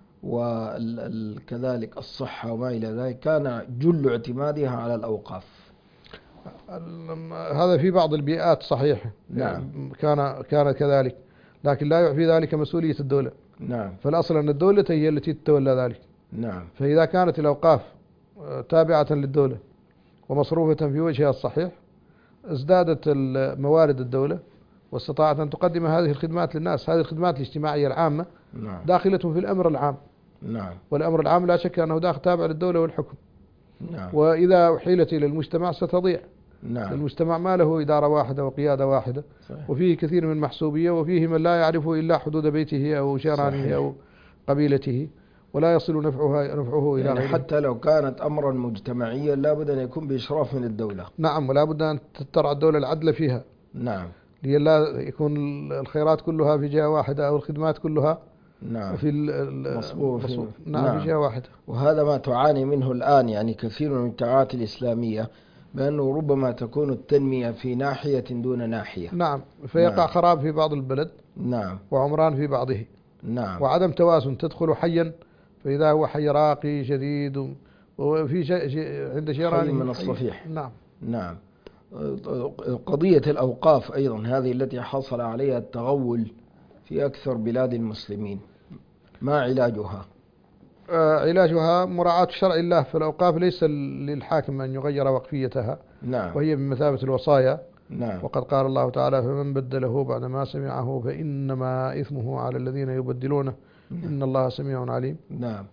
وكذلك الصحة وما إلى ذلك كان جل اعتمادها على الأوقاف. هذا في بعض البيئات صحيح. نعم. كان كان كذلك، لكن لا يعفي ذلك مسؤولية الدولة. نعم. فالأصل أن الدولة هي التي تتولى ذلك. نعم. فإذا كانت الأوقاف تابعة للدولة ومصروفة في وجهها الصحيح، ازدادت موارد الدولة واستطاعت أن تقدم هذه الخدمات للناس. هذه الخدمات الاجتماعية العامة نعم. داخلة في الأمر العام. نعم. والأمر العام لا شك أنه داخل تابع للدولة والحكم. نعم. وإذا أحيلت إلى المجتمع ستضيع. نعم. المجتمع ما له إدارة واحدة وقيادة واحدة. صحيح. وفيه كثير من محسوبية، وفيه من لا يعرف إلا حدود بيته أو جيرانه أو قبيلته، ولا يصل نفعها نفعه إلى يعني غيره. حتى لو كانت أمرا مجتمعيا لا بد أن يكون بإشراف من الدولة. نعم. ولا بد أن ترعى الدولة العدل فيها. نعم. لئلا يكون الخيرات كلها في جهة واحدة أو الخدمات كلها نعم. في ال- مصبوغ في- المصبوغ. نعم نعم. في جهة واحدة. وهذا ما تعاني منه الآن يعني كثير من المجتمعات الإسلامية، بأنه ربما تكون التنمية في ناحية دون ناحية. نعم فيقع نعم. خراب في بعض البلد نعم. وعمران في بعضه، نعم. وعدم توازن. تدخل حيا فإذا هو حي راقي جديد و- وفي شيء شيء عند جيرانه حي من حي- الصفيح. نعم. نعم. قضية الأوقاف أيضا هذه التي حصل عليها التغول في أكثر بلاد المسلمين، ما علاجها؟ آه، علاجها مراعاة شرع الله، فالأوقاف ليس للحاكم أن يغير وقفيتها، نعم. وهي بمثابة الوصايا. نعم. وقد قال الله تعالى: فمن بدله بعد ما سمعه فإنما إثمه على الذين يبدلونه إن الله سميع عليم. نعم.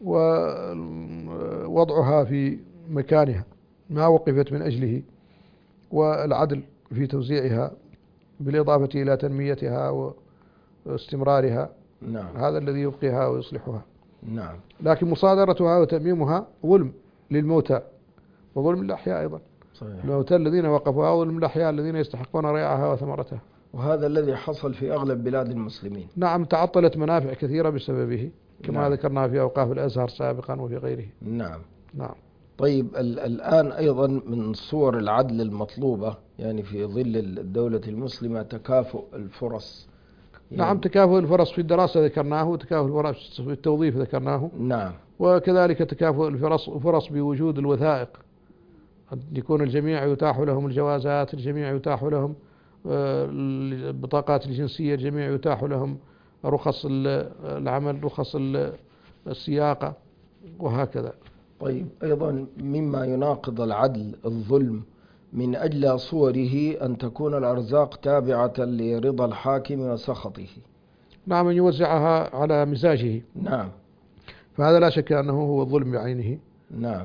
ووضعها في مكانها ما وقفت من أجله، والعدل في توزيعها بالإضافة إلى تنميتها واستمرارها، نعم. هذا الذي يبقيها ويصلحها. نعم. لكن مصادرتها وتأميمها ظلم للموتى وظلم للأحياء أيضا. صحيح. الموتى الذين وقفوها وظلم الأحياء الذين يستحقون ريعها وثمرتها. وهذا الذي حصل في أغلب بلاد المسلمين. نعم تعطلت منافع كثيرة بسببه، كما نعم. ذكرنا في أوقاف الأزهر سابقا وفي غيره. نعم. نعم. طيب ال- الآن أيضا من صور العدل المطلوبة يعني في ظل الدولة المسلمة تكافؤ الفرص. يعني نعم تكافؤ الفرص في الدراسة ذكرناه، وتكافؤ الفرص في التوظيف ذكرناه، نعم. وكذلك تكافؤ الفرص فرص بوجود الوثائق، أن يكون الجميع يتاح لهم الجوازات، الجميع يتاح لهم آه، البطاقات الجنسية، الجميع يتاح لهم رخص ال- العمل، رخص ال- السياقة، وهكذا. طيب أيضا مما يناقض العدل الظلم من أجل صوره أن تكون الأرزاق تابعة لرضا الحاكم وسخطه. نعم أن يوزعها على مزاجه، نعم. فهذا لا شك أنه هو الظلم بعينه، نعم.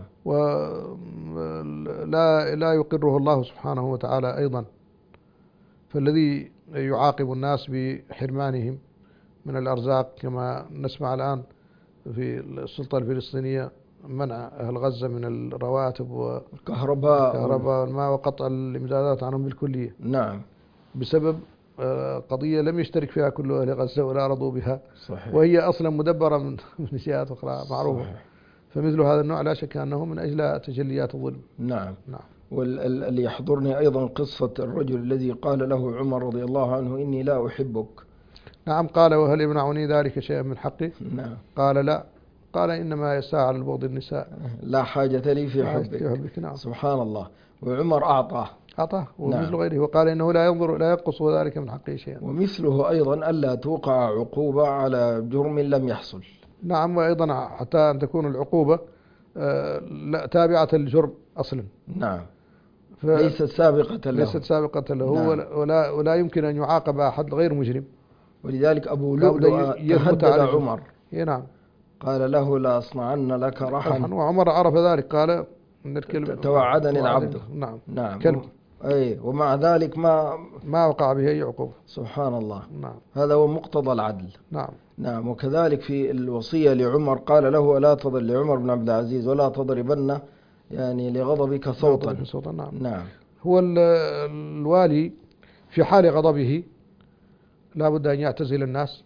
ولا لا يقره الله سبحانه وتعالى أيضا. فالذي يعاقب الناس بحرمانهم من الأرزاق كما نسمع الآن في السلطة الفلسطينية منع أهل غزة من الرواتب الكهرباء والكهرباء والماء وقطع الإمدادات عنهم بالكلية، نعم. بسبب آه، قضية لم يشترك فيها كل أهل غزة ولا رضوا بها، صحيح. وهي أصلا مدبرة من من جهات أخرى معروفة. صحيح. فمثل هذا النوع لا شك أنه من أجل تجليات الظلم. نعم. نعم. واللي يحضرني أيضا قصة الرجل الذي قال له عمر رضي الله عنه إني لا أحبك. نعم قال: وهل يمنعني ذلك شيئا من حقي؟ نعم. قال: لا. قال: إنما يسعى على البغض النساء. لا حاجة لي في لا حبك. في حبك. نعم. سبحان الله. وعمر أعطاه. أعطاه ومثل نعم. غيره، وقال إنه لا ينظر لا ينقص ذلك من حقه شيئا. ومثله أيضا ألا توقع عقوبة على جرم لم يحصل. نعم. وأيضا حتى أن تكون العقوبة آه، لا تابعة للجرم أصلا. نعم. ف- ليست سابقة له. ليست سابقة له. نعم. ولا, ولا, ولا يمكن أن يعاقب أحد غير مجرم. ولذلك أبو لابد لؤلؤ يثبت تهدد عليه. عمر، إيه نعم. قال له لا أصنعن لك رحا. وعمر عرف ذلك، قال إن الكلب توعدني العبد. نعم. نعم. كلب. أي ومع ذلك ما ما وقع به أي عقوبة. سبحان الله. نعم. هذا هو مقتضى العدل. نعم. نعم. وكذلك في الوصية لعمر قال له ولا تضرب لعمر بن عبد العزيز ولا تضربن يعني لغضبك صوتا. صوتا. نعم. نعم. هو ال- الوالي في حال غضبه لا بد أن يعتزل الناس،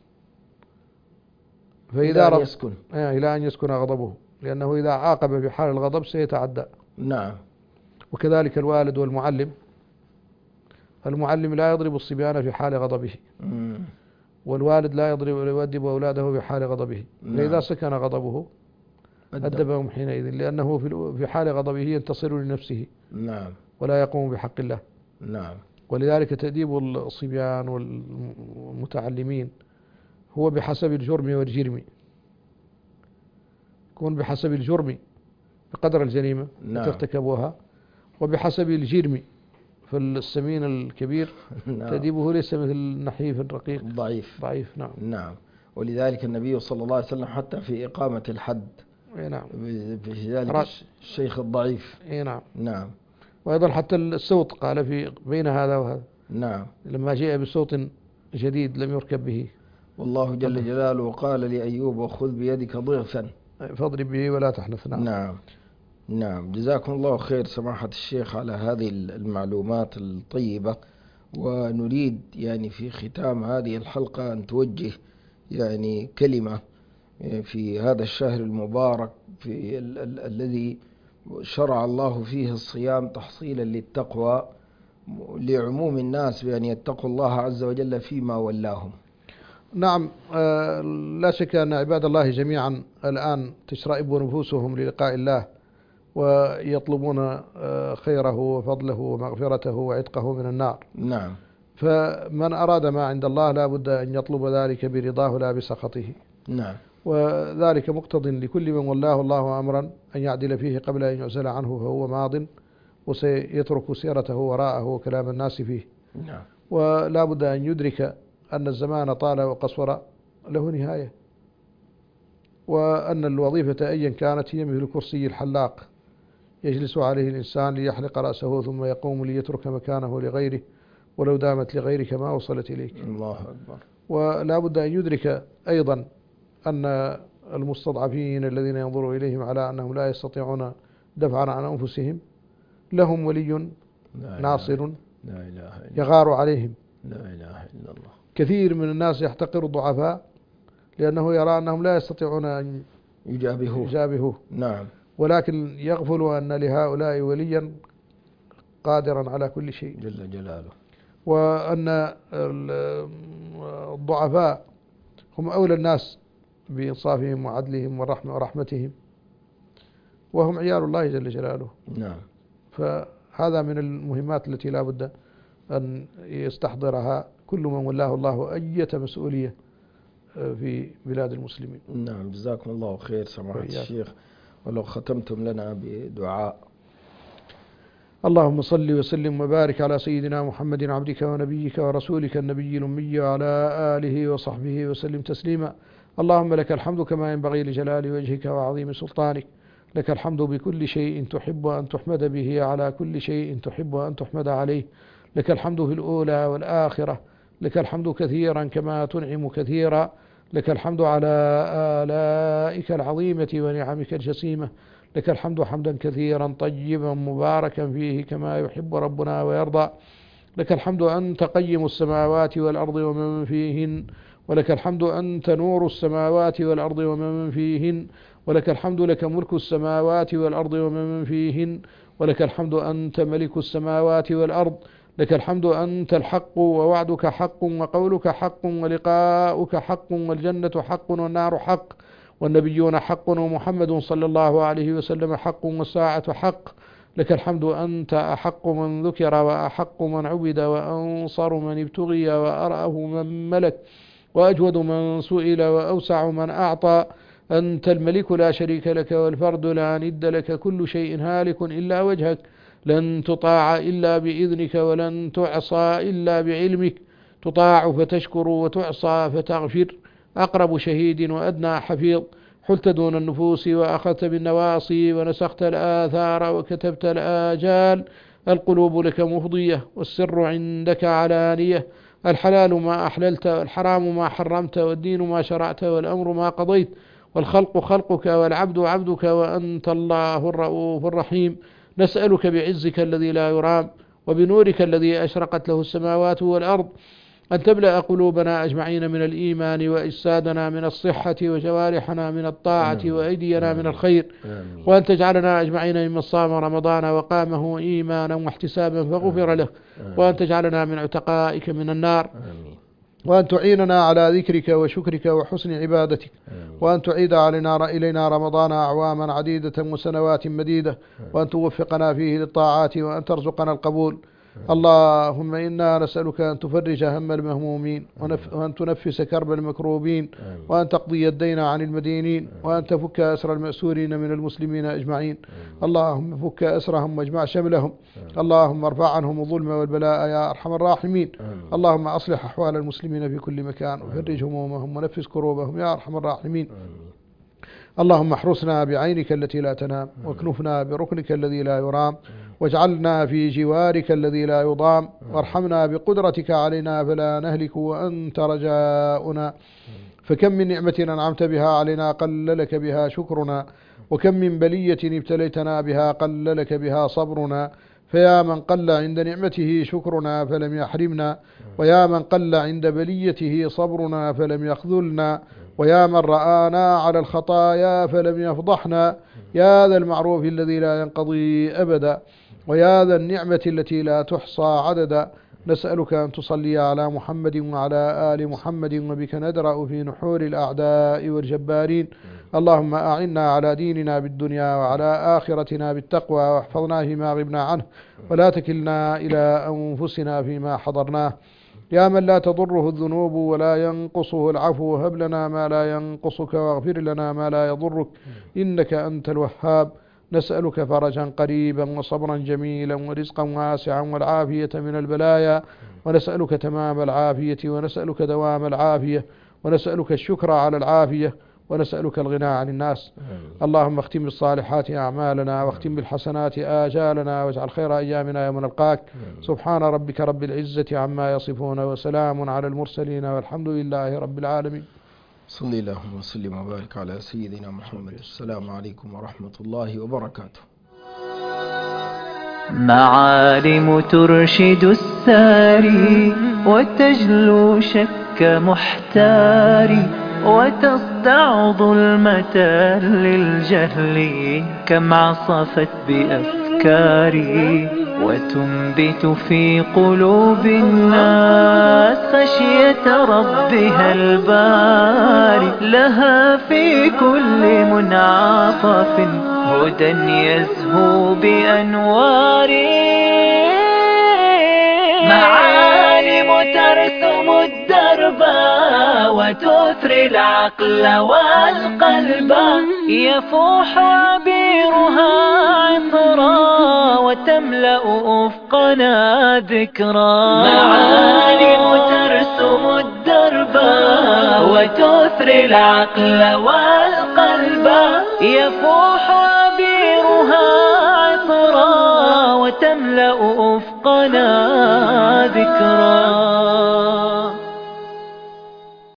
إلى فإذا أن رب يسكن. آه، إلى أن يسكن غضبه، لأنه إذا عاقب في حال الغضب سيتعدى. نعم. وكذلك الوالد والمعلم. المعلم لا يضرب الصبيان في حال غضبه، مم. والوالد لا يضرب ولا يؤدب أولاده في حال غضبه. نعم. فإذا سكن غضبه أدب. أدبهم حينئذ، لأنه في ال- في حال غضبه ينتصر لنفسه نعم. ولا يقوم بحق الله. نعم. ولذلك تأديب الصبيان والمتعلمين هو بحسب الجرم والجرم، يكون بحسب الجرم بقدر الجريمة نعم. التي ارتكبوها، وبحسب الجرم. فالسمين الكبير نعم. تأديبه ليس مثل النحيف الرقيق ضعيف. ضعيف. نعم. نعم. ولذلك النبي صلى الله عليه وسلم حتى في إقامة الحد اي نعم. في ذلك رأ- الشيخ الضعيف. اي نعم. نعم. وأيضا حتى الصوت قال في بين هذا وهذا، نعم. لما جاء بصوت جديد لم يركب به والله جل جلاله قال لأيوب وخذ بيدك ضغثا فاضرب به ولا تحنث. نعم. نعم. نعم. جزاكم الله خير سماحة الشيخ على هذه المعلومات الطيبة. ونريد يعني في ختام هذه الحلقة أن توجه يعني كلمة في هذا الشهر المبارك في ال ال الذي شرع الله فيه الصيام تحصيلا للتقوى لعموم الناس بأن يتقوا الله عز وجل فيما ولاهم. نعم، آه لا شك أن عباد الله جميعا الآن تشرئب نفوسهم للقاء الله ويطلبون آه خيره وفضله ومغفرته وعتقه من النار. نعم. فمن أراد ما عند الله لا بد أن يطلب ذلك برضاه لا بسخطه. نعم. وذلك مقتض لكل من ولاه الله أمرا أن يعدل فيه قبل أن يعزل عنه، فهو ماض وسيترك سيرته وراءه وكلام الناس فيه. نعم. ولا بد أن يدرك أن الزمان طال وقصر له نهاية، وأن الوظيفة أيا كانت هي مثل الكرسي الحلاق يجلس عليه الإنسان ليحلق رأسه ثم يقوم ليترك مكانه لغيره، ولو دامت لغيرك ما وصلت إليك. الله أكبر. ولا بد أن يدرك أيضا أن المستضعفين الذين ينظر إليهم على أنهم لا يستطيعون دفعا عن أنفسهم لهم ولي ناصر يغار عليهم. لا إله إلا الله. كثير من الناس يحتقر الضعفاء لأنه يرى أنهم لا يستطيعون أن يجابهوه. يجابهوه. نعم. ولكن يغفل أن لهؤلاء وليا قادرا على كل شيء جل جلاله، وأن الضعفاء هم أولى الناس بإنصافهم وعدلهم ورحمة ورحمتهم، وهم عيال الله جل جلاله. نعم. فهذا من المهمات التي لا بد أن يستحضرها كل من ولاه الله أية مسؤولية في بلاد المسلمين. نعم. جزاكم الله خير سماحة الشيخ، ولو ختمتم لنا بدعاء. اللهم صل وسلم وبارك على سيدنا محمد عبدك ونبيك ورسولك النبي الأمي وعلى آله وصحبه وسلم تسليما. اللهم لك الحمد كما ينبغي لجلال وجهك وعظيم سلطانك، لك الحمد بكل شيء تحب أن تحمد به على كل شيء تحب أن تحمد عليه، لك الحمد في الأولى والآخرة، لك الحمد كثيرا كما تنعم كثيرا، لك الحمد على آلائك العظيمة ونعمك الجسيمة، لك الحمد حمدا كثيرا طيبا مباركا فيه كما يحب ربنا ويرضى، لك الحمد أنت قيم السماوات والأرض ومن فيهن، ولك الحمد أنت نور السماوات والأرض ومن فيهن، ولك الحمد لك ملك السماوات والأرض ومن فيهن، ولك الحمد أنت ملك السماوات والأرض، لك الحمد أنت الحق ووعدك حق وقولك حق ولقاؤك حق والجنة حق والنار حق والنبيون حق ومحمد صلى الله عليه وسلم حق والساعة حق، لك الحمد أنت أحق من ذكر وأحق من عبد وأنصر من ابتغي وأرأه من ملك وأجود من سئل وأوسع من أعطى، أنت الملك لا شريك لك والفرد لا ند لك، كل شيء هالك إلا وجهك، لن تطاع إلا بإذنك ولن تعصى إلا بعلمك، تطاع فتشكر وتعصى فتغفر، أقرب شهيد وأدنى حفيظ، حلت دون النفوس وأخذت بالنواصي ونسخت الآثار وكتبت الآجال، القلوب لك مفضية والسر عندك علانية، الحلال ما أحللت والحرام ما حرمت والدين ما شرعت والأمر ما قضيت، والخلق خلقك والعبد عبدك وأنت الله الرؤوف الرحيم، نسألك بعزك الذي لا يرام وبنورك الذي أشرقت له السماوات والأرض أن تملأ قلوبنا أجمعين من الإيمان وأجسادنا من الصحة وجوارحنا من الطاعة وأيدينا من الخير، وأن تجعلنا أجمعين ممن صام رمضان وقامه إيمانا واحتسابا فغفر له، وأن تجعلنا من عتقائك من النار، وأن تعيننا على ذكرك وشكرك وحسن عبادتك، وأن تعيد علينا إلينا رمضان أعواما عديدة وسنوات مديدة، وأن توفقنا فيه للطاعات وأن ترزقنا القبول. اللهم إنا نسألك أن تفرج هم المهمومين وأن تنفس كرب المكروبين وأن تقضي الدين عن المدينين وأن تفك أسر المأسورين من المسلمين أجمعين. اللهم فك أسرهم واجمع شملهم، اللهم ارفع عنهم الظلم والبلاء يا أرحم الراحمين. اللهم أصلح أحوال المسلمين في كل مكان وفرج همومهم ونفس كروبهم يا أرحم الراحمين. اللهم احرسنا بعينك التي لا تنام واكنفنا بركنك الذي لا يرام واجعلنا في جوارك الذي لا يضام، وارحمنا بقدرتك علينا فلا نهلك وأنت رجاؤنا. فكم من نعمة أنعمت بها علينا قل لك بها شكرنا، وكم من بلية ابتليتنا بها قل لك بها صبرنا، فيا من قل عند نعمته شكرنا فلم يحرمنا، ويا من قل عند بليته صبرنا فلم يخذلنا، ويا من رآنا على الخطايا فلم يفضحنا، يا ذا المعروف الذي لا ينقضي أبدا، ويا ذا النعمة التي لا تحصى عددا، نسألك أن تصلي على محمد وعلى آل محمد وبك ندرأ في نحور الأعداء والجبارين. اللهم أعنا على ديننا بالدنيا وعلى آخرتنا بالتقوى، واحفظنا فيما غبنا عنه، ولا تكلنا إلى أنفسنا فيما حضرناه. يا من لا تضره الذنوب ولا ينقصه العفو، هب لنا ما لا ينقصك واغفر لنا ما لا يضرك، إنك أنت الوهاب. نسألك فرجا قريبا وصبرا جميلا ورزقا واسعا والعافية من البلايا، ونسألك تمام العافية، ونسألك دوام العافية، ونسألك الشكر على العافية، ونسألك الغنى عن الناس. اللهم اختم بالصالحات أعمالنا، واختم بالحسنات آجالنا، واجعل خير أيامنا يوم نلقاك. سبحان ربك رب العزة عما يصفون، وسلام على المرسلين، والحمد لله رب العالمين. صلى الله وسلم وبارك على سيدنا محمد. السلام عليكم ورحمة الله وبركاته. معالم ترشد الساري وتجلو شك محتاري، وتصدع ظلمة للجهل كم عصفت بأفكاري، وتنبت في قلوب الناس خشية ربها الباري. لها في كل منعطف هدى يزهو بأنواره، معالم ترسم الدرب وتثري العقل والقلب، يفوح عبيرها عطرا وتملأ أفقنا ذكرا. معالم ترسم الدرب وتثري العقل والقلب، يفوح عبيرها عطرا وتملأ أفقنا ذكرا.